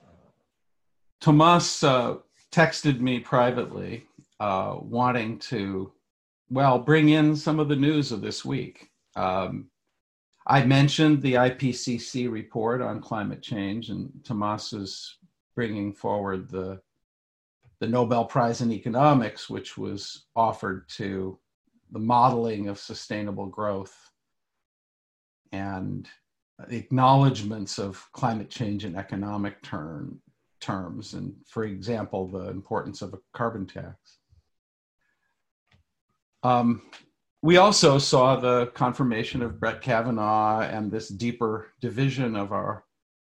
Tomas uh, texted me privately, uh, wanting to, well, bring in some of the news of this week. Um, I mentioned the I P C C report on climate change, and Tomas is bringing forward the, the Nobel Prize in Economics, which was offered to the modeling of sustainable growth and acknowledgements of climate change in economic term, terms, and for example, the importance of a carbon tax. Um, we also saw the confirmation of Brett Kavanaugh and this deeper division of our,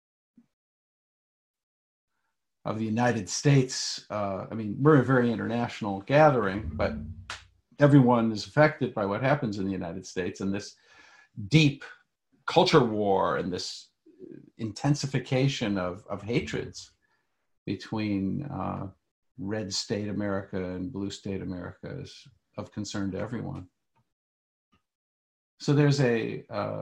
of the United States. Uh, I mean, we're a very international gathering, but everyone is affected by what happens in the United States, and this deep culture war and this intensification of, of hatreds between uh, red state America and blue state America is of concern to everyone. So there's a uh,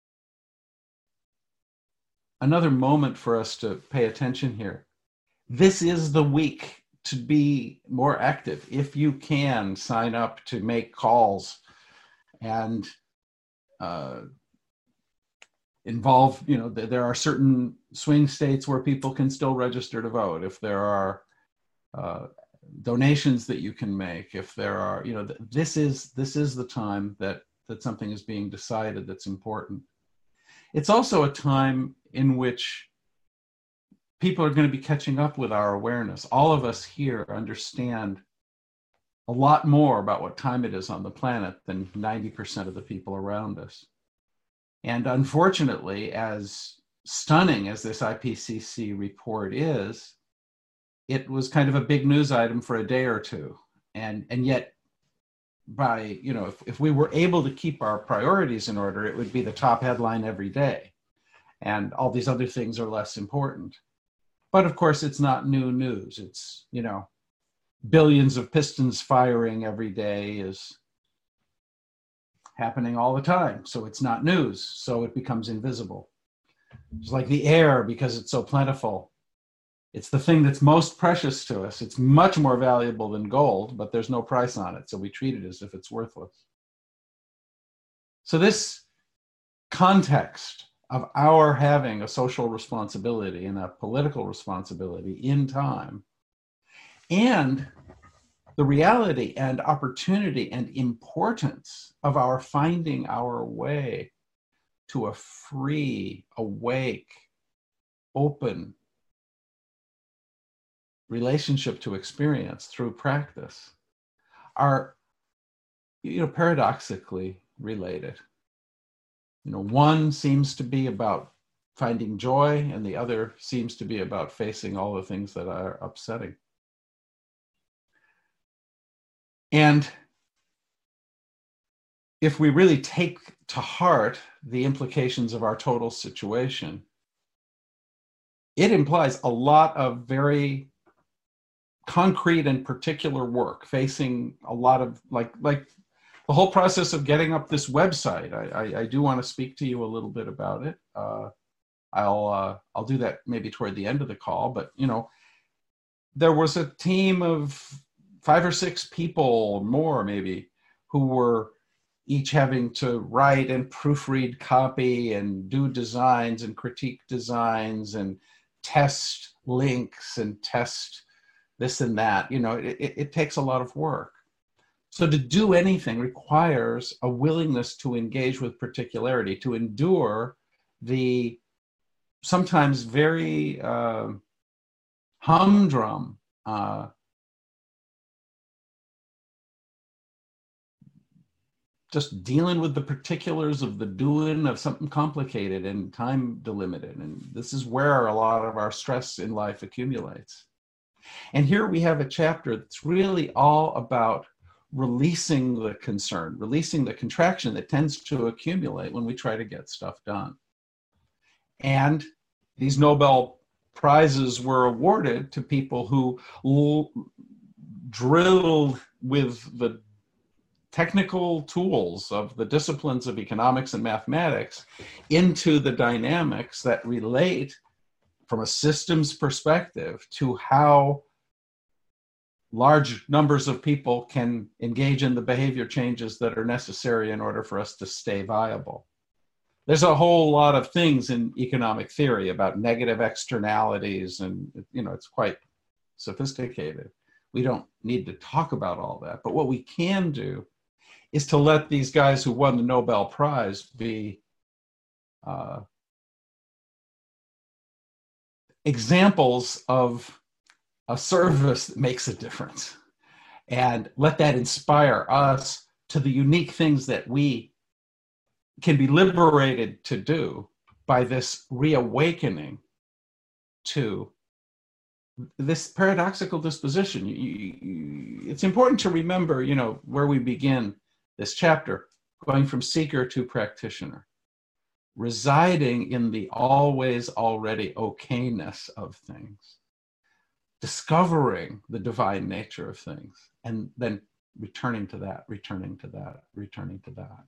another moment for us to pay attention here. This is the week to be more active. If you can, sign up to make calls and uh, involve, you know, th- there are certain swing states where people can still register to vote. If there are uh, donations that you can make, if there are, you know, th- this is this is the time that that something is being decided that's important. It's also a time in which people are going to be catching up with our awareness. All of us here understand a lot more about what time it is on the planet than ninety percent of the people around us. And unfortunately, as stunning as this I P C C report is, it was kind of a big news item for a day or two. And, and yet, by, you know, if, if we were able to keep our priorities in order, it would be the top headline every day. And all these other things are less important. But of course, it's not new news. It's, you know, billions of pistons firing every day is happening all the time. So it's not news. So it becomes invisible. It's like the air, because it's so plentiful, It's the thing that's most precious to us. It's much more valuable than gold, but there's no price on it, so we treat it as if it's worthless. So this context of our having a social responsibility and a political responsibility in time, and the reality and opportunity and importance of our finding our way to a free, awake, open relationship to experience through practice are, you know, paradoxically related. You know, one seems to be about finding joy, and the other seems to be about facing all the things that are upsetting. And if we really take to heart the implications of our total situation, it implies a lot of very concrete and particular work, facing a lot of, like, like the whole process of getting up this website. I, I, I do want to speak to you a little bit about it. Uh, I'll uh, I'll do that maybe toward the end of the call. But you know, there was a team of five or six people, more maybe, who were each having to write and proofread copy and do designs and critique designs and test links and test this and that. You know, it, it, it takes a lot of work. So to do anything requires a willingness to engage with particularity, to endure the sometimes very uh, humdrum uh, just dealing with the particulars of the doing of something complicated and time delimited. And this is where a lot of our stress in life accumulates. And here we have a chapter that's really all about releasing the concern, releasing the contraction that tends to accumulate when we try to get stuff done. And these Nobel Prizes were awarded to people who l- drilled with the technical tools of the disciplines of economics and mathematics into the dynamics that relate from a systems perspective to how large numbers of people can engage in the behavior changes that are necessary in order for us to stay viable. There's a whole lot of things in economic theory about negative externalities, and you know, it's quite sophisticated. We don't need to talk about all that, but what we can do is to let these guys who won the Nobel Prize be uh, examples of a service that makes a difference, and let that inspire us to the unique things that we can be liberated to do by this reawakening to this paradoxical disposition. You, you, it's important to remember, you know, where we begin this chapter, going from seeker to practitioner, residing in the always already okayness of things, discovering the divine nature of things, and then returning to that, returning to that, returning to that.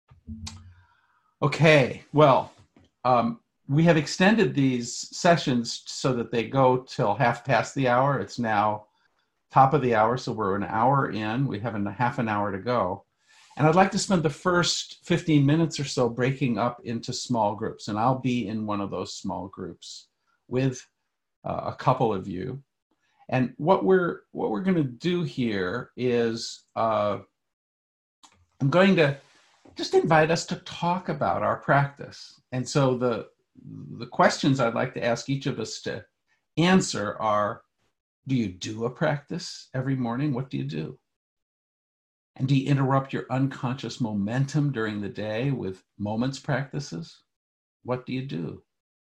Okay, well, um, we have extended these sessions so that they go till half past the hour. It's now top of the hour, so we're an hour in. We have a half an hour to go. And I'd like to spend the first fifteen minutes or so breaking up into small groups, and I'll be in one of those small groups with uh, a couple of you. And what we're what we're going to do here is uh, I'm going to just invite us to talk about our practice. And so the the questions I'd like to ask each of us to answer are: do you do a practice every morning? What do you do? And do you interrupt your unconscious momentum during the day with moments practices? What do you do?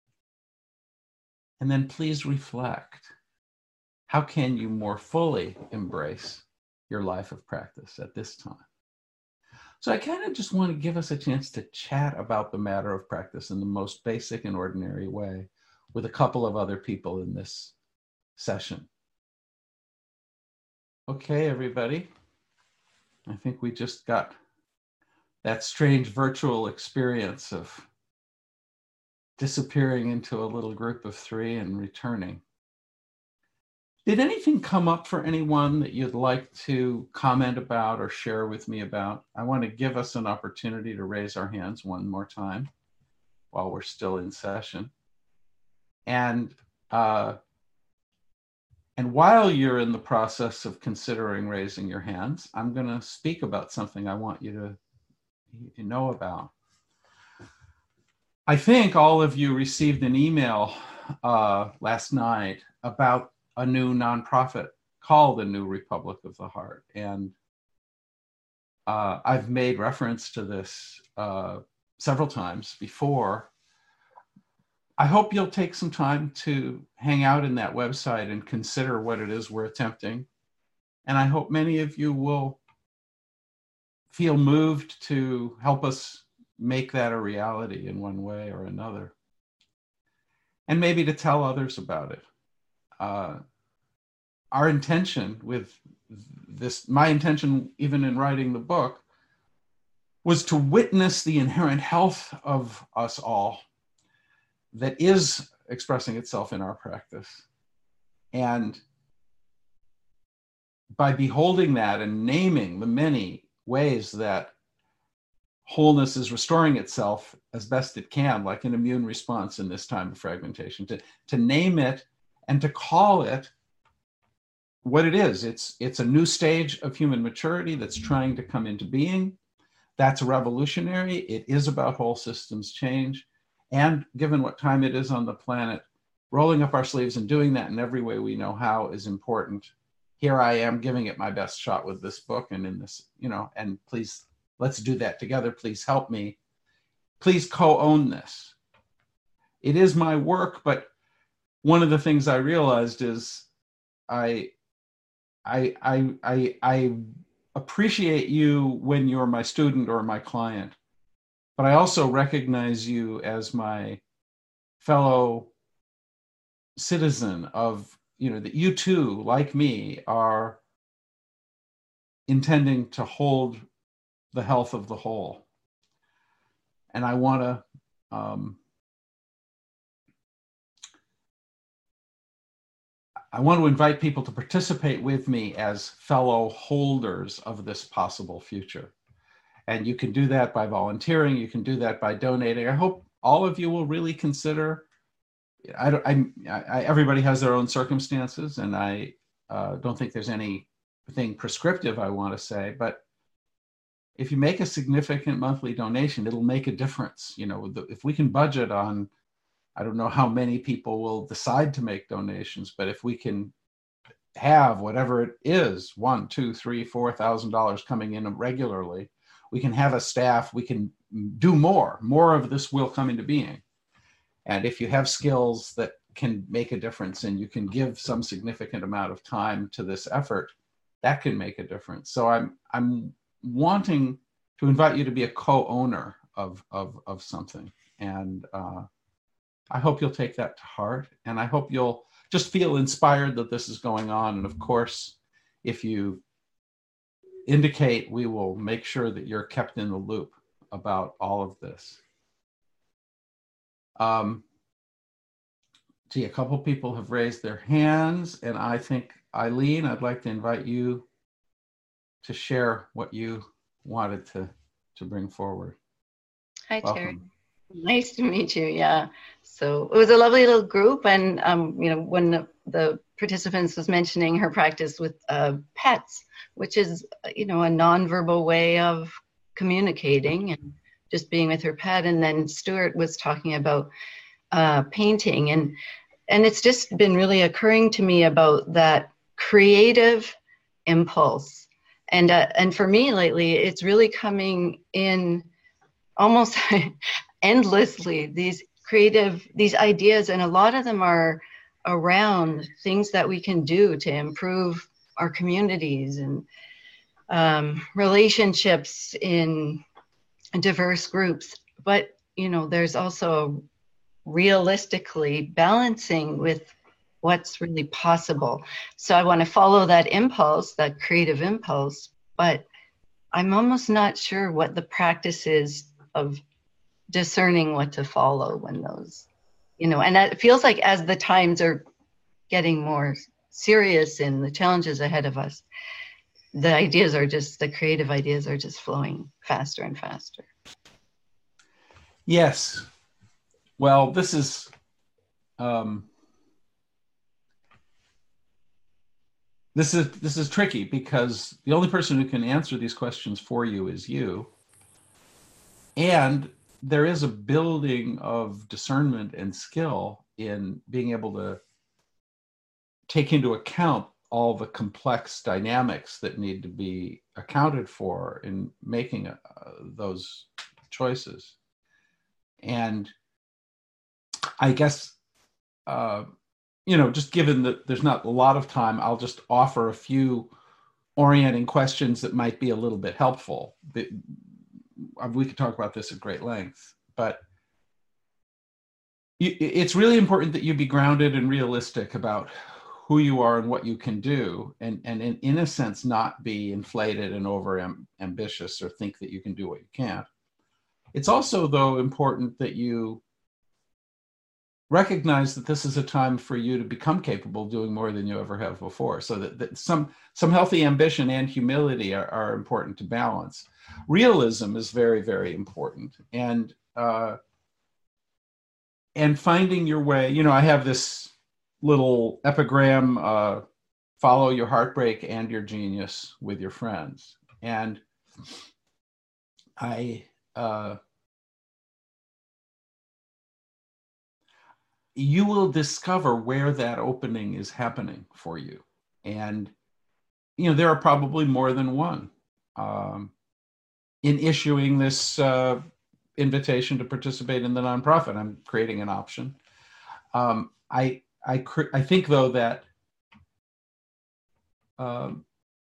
And then please reflect. How can you more fully embrace your life of practice at this time? So I kind of just want to give us a chance to chat about the matter of practice in the most basic and ordinary way with a couple of other people in this session. Okay, everybody. I think we just got that strange virtual experience of disappearing into a little group of three and returning. Did anything come up for anyone that you'd like to comment about or share with me about? I want to give us an opportunity to raise our hands one more time while we're still in session. And uh, and while you're in the process of considering raising your hands, I'm going to speak about something I want you to, you to know about. I think all of you received an email uh, last night about a new nonprofit called the New Republic of the Heart. And uh, I've made reference to this uh, several times before. I hope you'll take some time to hang out in that website and consider what it is we're attempting. And I hope many of you will feel moved to help us make that a reality in one way or another. And maybe to tell others about it. Uh, our intention with this, my intention even in writing the book, was to witness the inherent health of us all that is expressing itself in our practice. And by beholding that and naming the many ways that wholeness is restoring itself as best it can, like an immune response in this time of fragmentation, to, to name it and to call it what it is. It's, it's a new stage of human maturity that's trying to come into being. That's revolutionary. It is about whole systems change. And given what time it is on the planet, rolling up our sleeves and doing that in every way we know how is important. Here I am giving it my best shot with this book and in this, you know, and please, let's do that together. Please help me. Please co-own this. It is my work, but one of the things I realized is I, I, I, I, I appreciate you when you're my student or my client, but I also recognize you as my fellow citizen of, you know, that you too, like me, are intending to hold the health of the whole. And I want to um, I want to invite people to participate with me as fellow holders of this possible future. And you can do that by volunteering. You can do that by donating. I hope all of you will really consider. I don't. I, I everybody has their own circumstances, and I uh, don't think there's anything prescriptive I want to say. But if you make a significant monthly donation, it'll make a difference. You know, the, if we can budget on, I don't know how many people will decide to make donations, but if we can have whatever it is, one, two, three, four thousand dollars coming in regularly, we can have a staff. We can do more. More of this will come into being. And if you have skills that can make a difference and you can give some significant amount of time to this effort, that can make a difference. So I'm I'm wanting to invite you to be a co-owner of, of, of something. And uh, I hope you'll take that to heart. And I hope you'll just feel inspired that this is going on. And of course, if you indicate, we will make sure that you're kept in the loop about all of this. Um, gee, a couple people have raised their hands, and I think, Eileen, I'd like to invite you to share what you wanted to, to bring forward.
Hi,
Welcome.
Terry. Nice to meet you. Yeah. So it was a lovely little group, and um, you know, when the, the participants was mentioning her practice with uh, pets, which is, you know, a nonverbal way of communicating and just being with her pet. And then Stuart was talking about uh, painting, and and it's just been really occurring to me about that creative impulse. And uh, and for me lately, it's really coming in almost endlessly, these creative, these ideas, and a lot of them are around things that we can do to improve our communities and um, relationships in diverse groups. But, you know, there's also realistically balancing with what's really possible. So I want to follow that impulse, that creative impulse, but I'm almost not sure what the practice is of discerning what to follow when those, you know, and it feels like as the times are getting more serious in the challenges ahead of us, the ideas are just, the creative ideas are just flowing faster and faster.
Yes. Well, this is, um, this is, this is tricky because the only person who can answer these questions for you is you. And there is a building of discernment and skill in being able to take into account all the complex dynamics that need to be accounted for in making uh, those choices. And I guess, uh, you know, just given that there's not a lot of time, I'll just offer a few orienting questions that might be a little bit helpful. We could talk about this at great length, but it's really important that you be grounded and realistic about who you are and what you can do, and, and in, in a sense, not be inflated and over am, ambitious or think that you can do what you can't. It's also, though, important that you recognize that this is a time for you to become capable of doing more than you ever have before. So that, that some, some healthy ambition and humility are, are important to balance. Realism is very, very important. And, uh, and finding your way, you know, I have this little epigram, uh, follow your heartbreak and your genius with your friends. And I, uh, you will discover where that opening is happening for you. And, you know, there are probably more than one. Um, in issuing this uh, invitation to participate in the nonprofit, I'm creating an option. Um, I, I, I think, though, that um,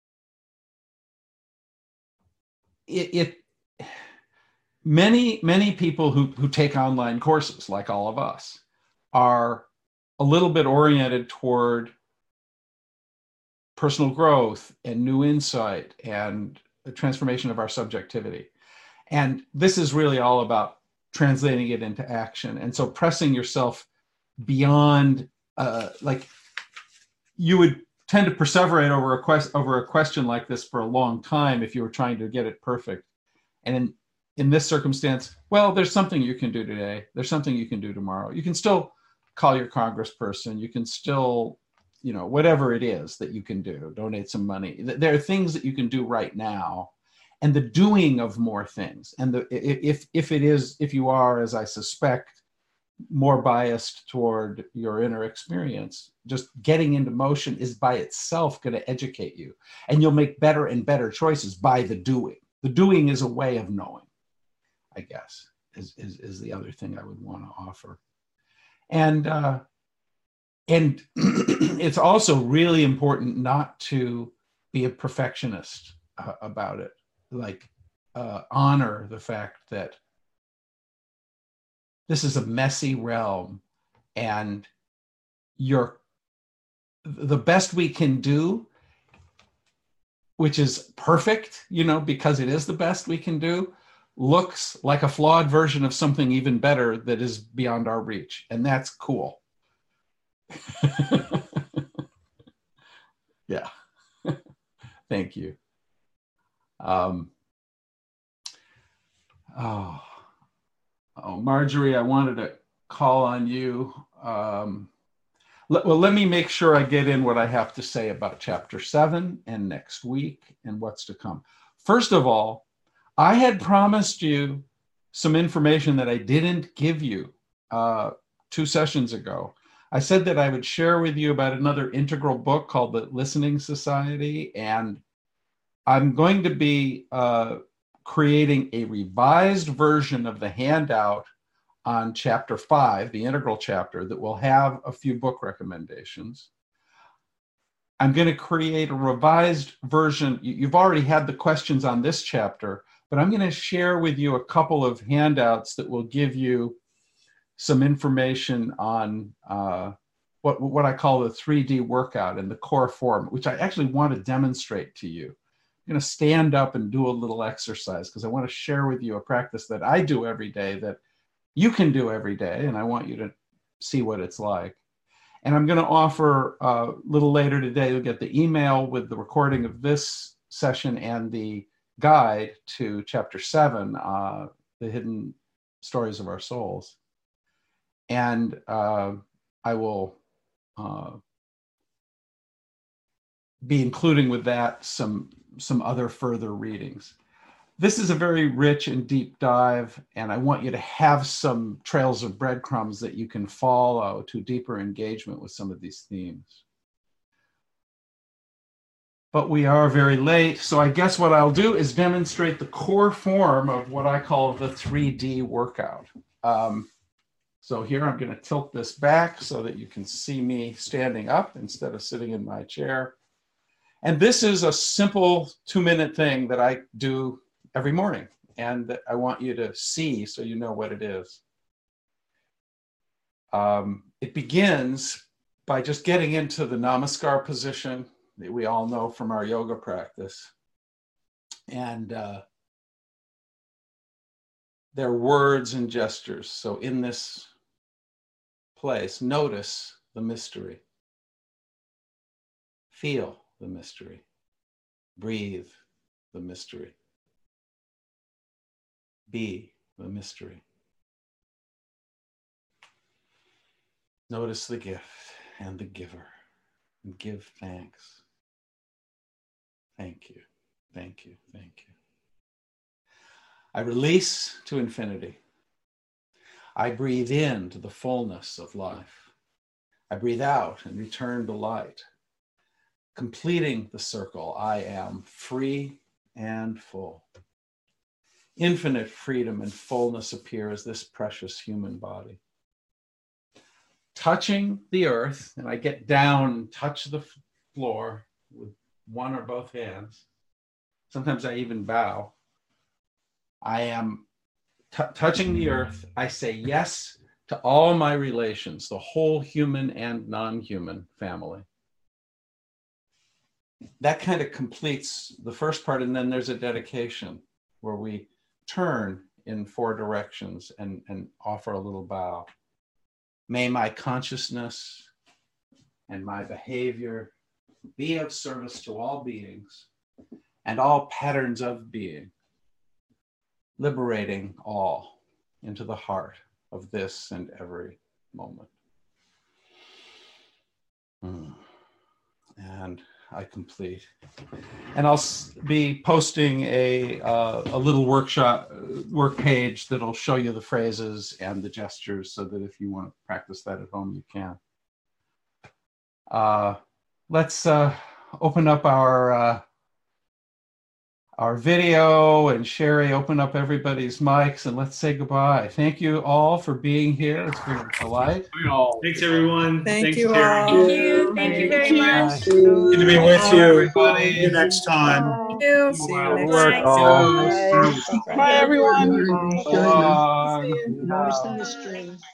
it, it many, many people who, who take online courses, like all of us, are a little bit oriented toward personal growth and new insight and the transformation of our subjectivity. And this is really all about translating it into action. And so pressing yourself beyond, uh, like, you would tend to perseverate over a, quest, over a question like this for a long time if you were trying to get it perfect. And in, in this circumstance, well, there's something you can do today. There's something you can do tomorrow. You can still call your congressperson. You can still, you know, whatever it is that you can do, donate some money. There are things that you can do right now, and the doing of more things. And the, if, if it is, if you are, as I suspect, more biased toward your inner experience, just getting into motion is by itself going to educate you. And you'll make better and better choices by the doing. The doing is a way of knowing, I guess, is, is, is the other thing I would want to offer. And, uh, and it's also really important not to be a perfectionist uh, about it. Like, uh, honor the fact that this is a messy realm, and you're, the best we can do, which is perfect, you know, because it is the best we can do, looks like a flawed version of something even better that is beyond our reach. And that's cool. Yeah. Thank you. Um, oh, oh, Marjorie, I wanted to call on you. Um, let, well, let me make sure I get in what I have to say about chapter seven and next week and what's to come. First of all, I had promised you some information that I didn't give you uh, two sessions ago. I said that I would share with you about another integral book called The Listening Society, and I'm going to be uh, creating a revised version of the handout on chapter five, the integral chapter, that will have a few book recommendations. I'm going to create a revised version. You've already had the questions on this chapter, but I'm going to share with you a couple of handouts that will give you some information on uh, what, what I call the three D workout and the core form, which I actually want to demonstrate to you. I'm going to stand up and do a little exercise because I want to share with you a practice that I do every day that you can do every day, and I want you to see what it's like. And I'm going to offer uh, a little later today, you'll get the email with the recording of this session and the guide to chapter seven, uh, The Hidden Stories of Our Souls. And uh, I will uh, be including with that some, some other further readings. This is a very rich and deep dive, and I want you to have some trails of breadcrumbs that you can follow to deeper engagement with some of these themes. But we are very late, so I guess what I'll do is demonstrate the core form of what I call the three D workout. Um, so here I'm going to tilt this back so that you can see me standing up instead of sitting in my chair. And this is a simple two-minute thing that I do every morning, and that I want you to see so you know what it is. Um, it begins by just getting into the Namaskar position that we all know from our yoga practice. And uh, there are words and gestures. So in this place, notice the mystery. Feel the mystery. Breathe the mystery. Be the mystery. Notice the gift and the giver, and give thanks. Thank you, thank you, thank you. I release to infinity. I breathe into the fullness of life. I breathe out and return to light. Completing the circle, I am free and full. Infinite freedom and fullness appear as this precious human body. Touching the earth, and I get down and touch the floor with one or both hands. Sometimes I even bow. I am t- touching the earth. I say yes to all my relations, the whole human and non-human family. That kind of completes the first part, and then there's a dedication where we turn in four directions and, and offer a little bow. May my consciousness and my behavior be of service to all beings and all patterns of being, liberating all into the heart of this and every moment. Mm. And I complete. And I'll be posting a, uh, a little workshop, work page that'll show you the phrases and the gestures so that if you want to practice that at home, you can. Uh, let's uh, open up our, uh, our video, and Sherry, open up everybody's mics, and let's say goodbye. Thank you all for being here. It's been a delight.
Thanks, everyone.
Thank
Thanks,
you
Jerry.
all.
Thank you. Thank you very much.
Good to be with you.
Everybody.
See you next time.
Thank you. See you
Well,
next
work
time.
all.
Bye.
Bye, everyone.
Bye.
See you.
Noticing the strings.